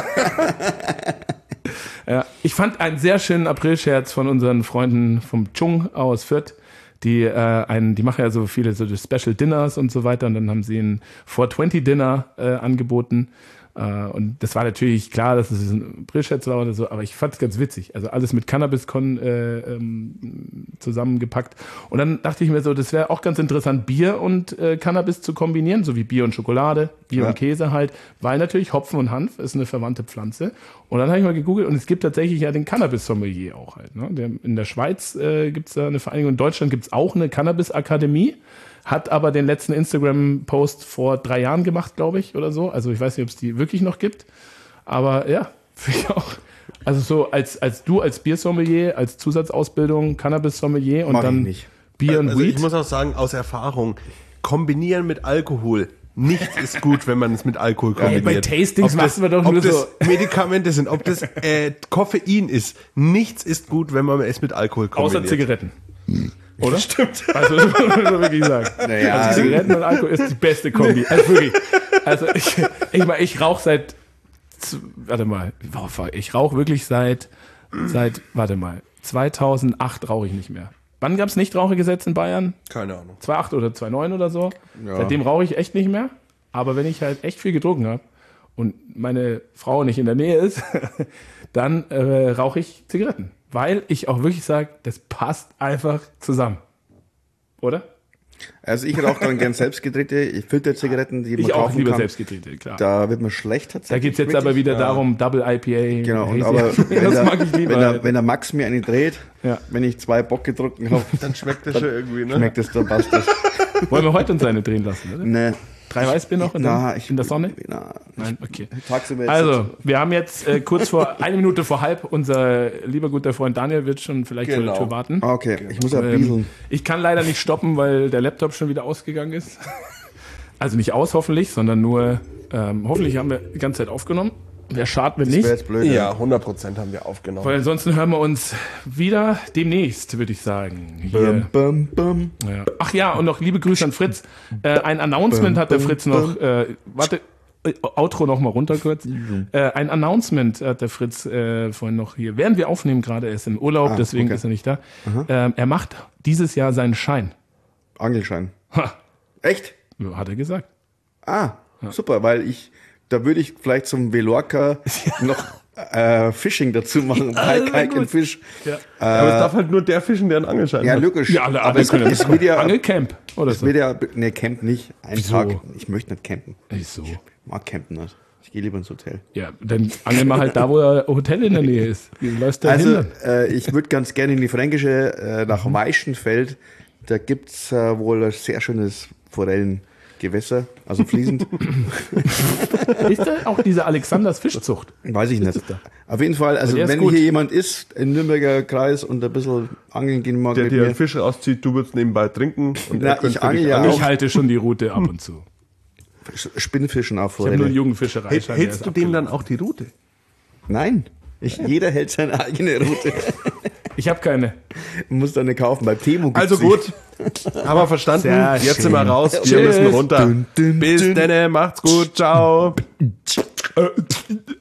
Ja, ich fand einen sehr schönen Aprilscherz von unseren Freunden vom Chung aus Fürth. Die, äh, einen, die machen ja so viele so Special Dinners und so weiter. Und dann haben sie ein four twenty Dinner äh, angeboten. Und das war natürlich klar, dass es ein Aprilscherz war oder so, aber ich fand es ganz witzig. Also alles mit Cannabis kon, äh, ähm, zusammengepackt. Und dann dachte ich mir so, das wäre auch ganz interessant, Bier und äh, Cannabis zu kombinieren, so wie Bier und Schokolade, Bier Ja. und Käse halt, weil natürlich Hopfen und Hanf ist eine verwandte Pflanze. Und dann habe ich mal gegoogelt und es gibt tatsächlich ja den Cannabis-Sommelier auch halt. Ne? Der, in der Schweiz äh, gibt es da eine Vereinigung, in Deutschland gibt es auch eine Cannabis-Akademie. Hat aber den letzten Instagram-Post vor drei Jahren gemacht, glaube ich, oder so. Also ich weiß nicht, ob es die wirklich noch gibt. Aber ja, finde ich auch. Also so als, als du als Biersommelier, als Zusatzausbildung, Cannabis-Sommelier und Mach ich dann nicht. Bier und Also Weed. ich muss auch sagen, aus Erfahrung, kombinieren mit Alkohol. Nichts ist gut, wenn man es mit Alkohol kombiniert. bei Tastings Ob das- machen wir doch ob nur das so- Medikamente sind, ob das äh, Koffein ist. Nichts ist gut, wenn man es mit Alkohol kombiniert. Außer Zigaretten. Oder? Stimmt. Also das muss man wirklich sagen. Naja, also Zigaretten und Alkohol ist die beste Kombi. Also wirklich. Also ich, ich, mein, ich rauche seit, z- warte mal, ich rauche wirklich seit, seit, warte mal, zweitausendacht rauche ich nicht mehr. Wann gab es Nichtrauchergesetz in Bayern? Keine Ahnung. zweitausendacht oder zweitausendneun oder so. Ja. Seitdem rauche ich echt nicht mehr. Aber wenn ich halt echt viel getrunken habe und meine Frau nicht in der Nähe ist, dann äh, rauche ich Zigaretten. Weil ich auch wirklich sage, das passt einfach zusammen. Oder? Also ich rauche dann gern selbstgedrehte Filterzigaretten, die man Ich auch kaufen lieber kann. selbstgedrehte, klar. Da wird man schlecht Da tatsächlich. geht es jetzt wirklich. aber wieder darum, Double I P A. Genau, und Hazy. aber wenn, das der, mag ich lieber. wenn, der, wenn der Max mir eine dreht, Ja. wenn ich zwei Bock getrunken habe, Dann schmeckt das schon irgendwie, ne? schmeckt es, dann passt das. Wollen wir heute uns eine drehen lassen, oder? Nee. Drei Weißbier noch in, Na, der, ich, in der Sonne? Na, Nein, okay. tagsüber jetzt Also, wir haben jetzt äh, kurz vor, eine Minute vor halb, unser lieber guter Freund Daniel wird schon vielleicht Genau. vor der Tür warten. Ah, okay, ich muss ja Ähm, bieseln. ich kann leider nicht stoppen, weil der Laptop schon wieder ausgegangen ist. Also nicht aus, hoffentlich, sondern nur, ähm, hoffentlich haben wir die ganze Zeit aufgenommen. Wäre schade, wenn Das nicht. wäre jetzt blöd. Ja, hundert Prozent haben wir aufgenommen. Weil ansonsten hören wir uns wieder demnächst, würde ich sagen. Hier. Bum, bum, bum. Ja. Ach ja, und noch liebe Grüße an Fritz. Äh, ein Announcement hat der Fritz noch. Äh, warte, äh, Outro noch mal runter kurz. Äh, ein Announcement hat der Fritz äh, vorhin noch hier. Während wir aufnehmen, gerade er ist im Urlaub, Ah, deswegen okay. ist er nicht da. Ähm, er macht dieses Jahr seinen Schein. Angelschein. Ha, Echt? hat er gesagt. Ah, super, weil ich, da würde ich vielleicht zum Velorca noch äh, Fishing dazu machen. Kite, Kite and Fish. Ja. Aber es darf halt nur der fischen, der einen Angelschein Ja, hat. logisch. Ja, alle aber anderen es, können es wird ja, Angelcamp oder es so. wird ja, ne, Camp nicht. Ein Wieso? Tag. Ich möchte nicht campen. Wieso? Ich mag campen nicht. Ich gehe lieber ins Hotel. Ja, dann angeln wir halt da, wo ein Hotel in der Nähe ist. Wie läufst du da Also, hin? äh, ich würde ganz gerne in die Fränkische, äh, nach Weichenfeld. Da gibt's äh, wohl ein sehr schönes Forellengewässer, also fließend. Ist da auch diese Alexanders Fischzucht? Weiß ich nicht. Auf jeden Fall, also der ist wenn gut. hier jemand ist im Nürnberger Kreis und ein bisschen angeln gehen mag Der mit dir einen mir. Fisch rauszieht, du würdest nebenbei trinken. Und Na, er könnte ich für angel dich ja angeln. Ich halte schon die Route ab und zu. Spinnfischen auf Ich habe nur Forelle. einen Jugendfischerei. Hält, hältst du dem dann auch die Route? Nein, ich, jeder hält seine eigene Route. Ich habe keine. Man muss dann eine kaufen. Bei Temo gibt's Also die. gut, haben wir verstanden. Sehr Jetzt schön. sind wir raus. Wir Tschüss. müssen runter. Dün, dün, Bis dün. dann, macht's gut, ciao.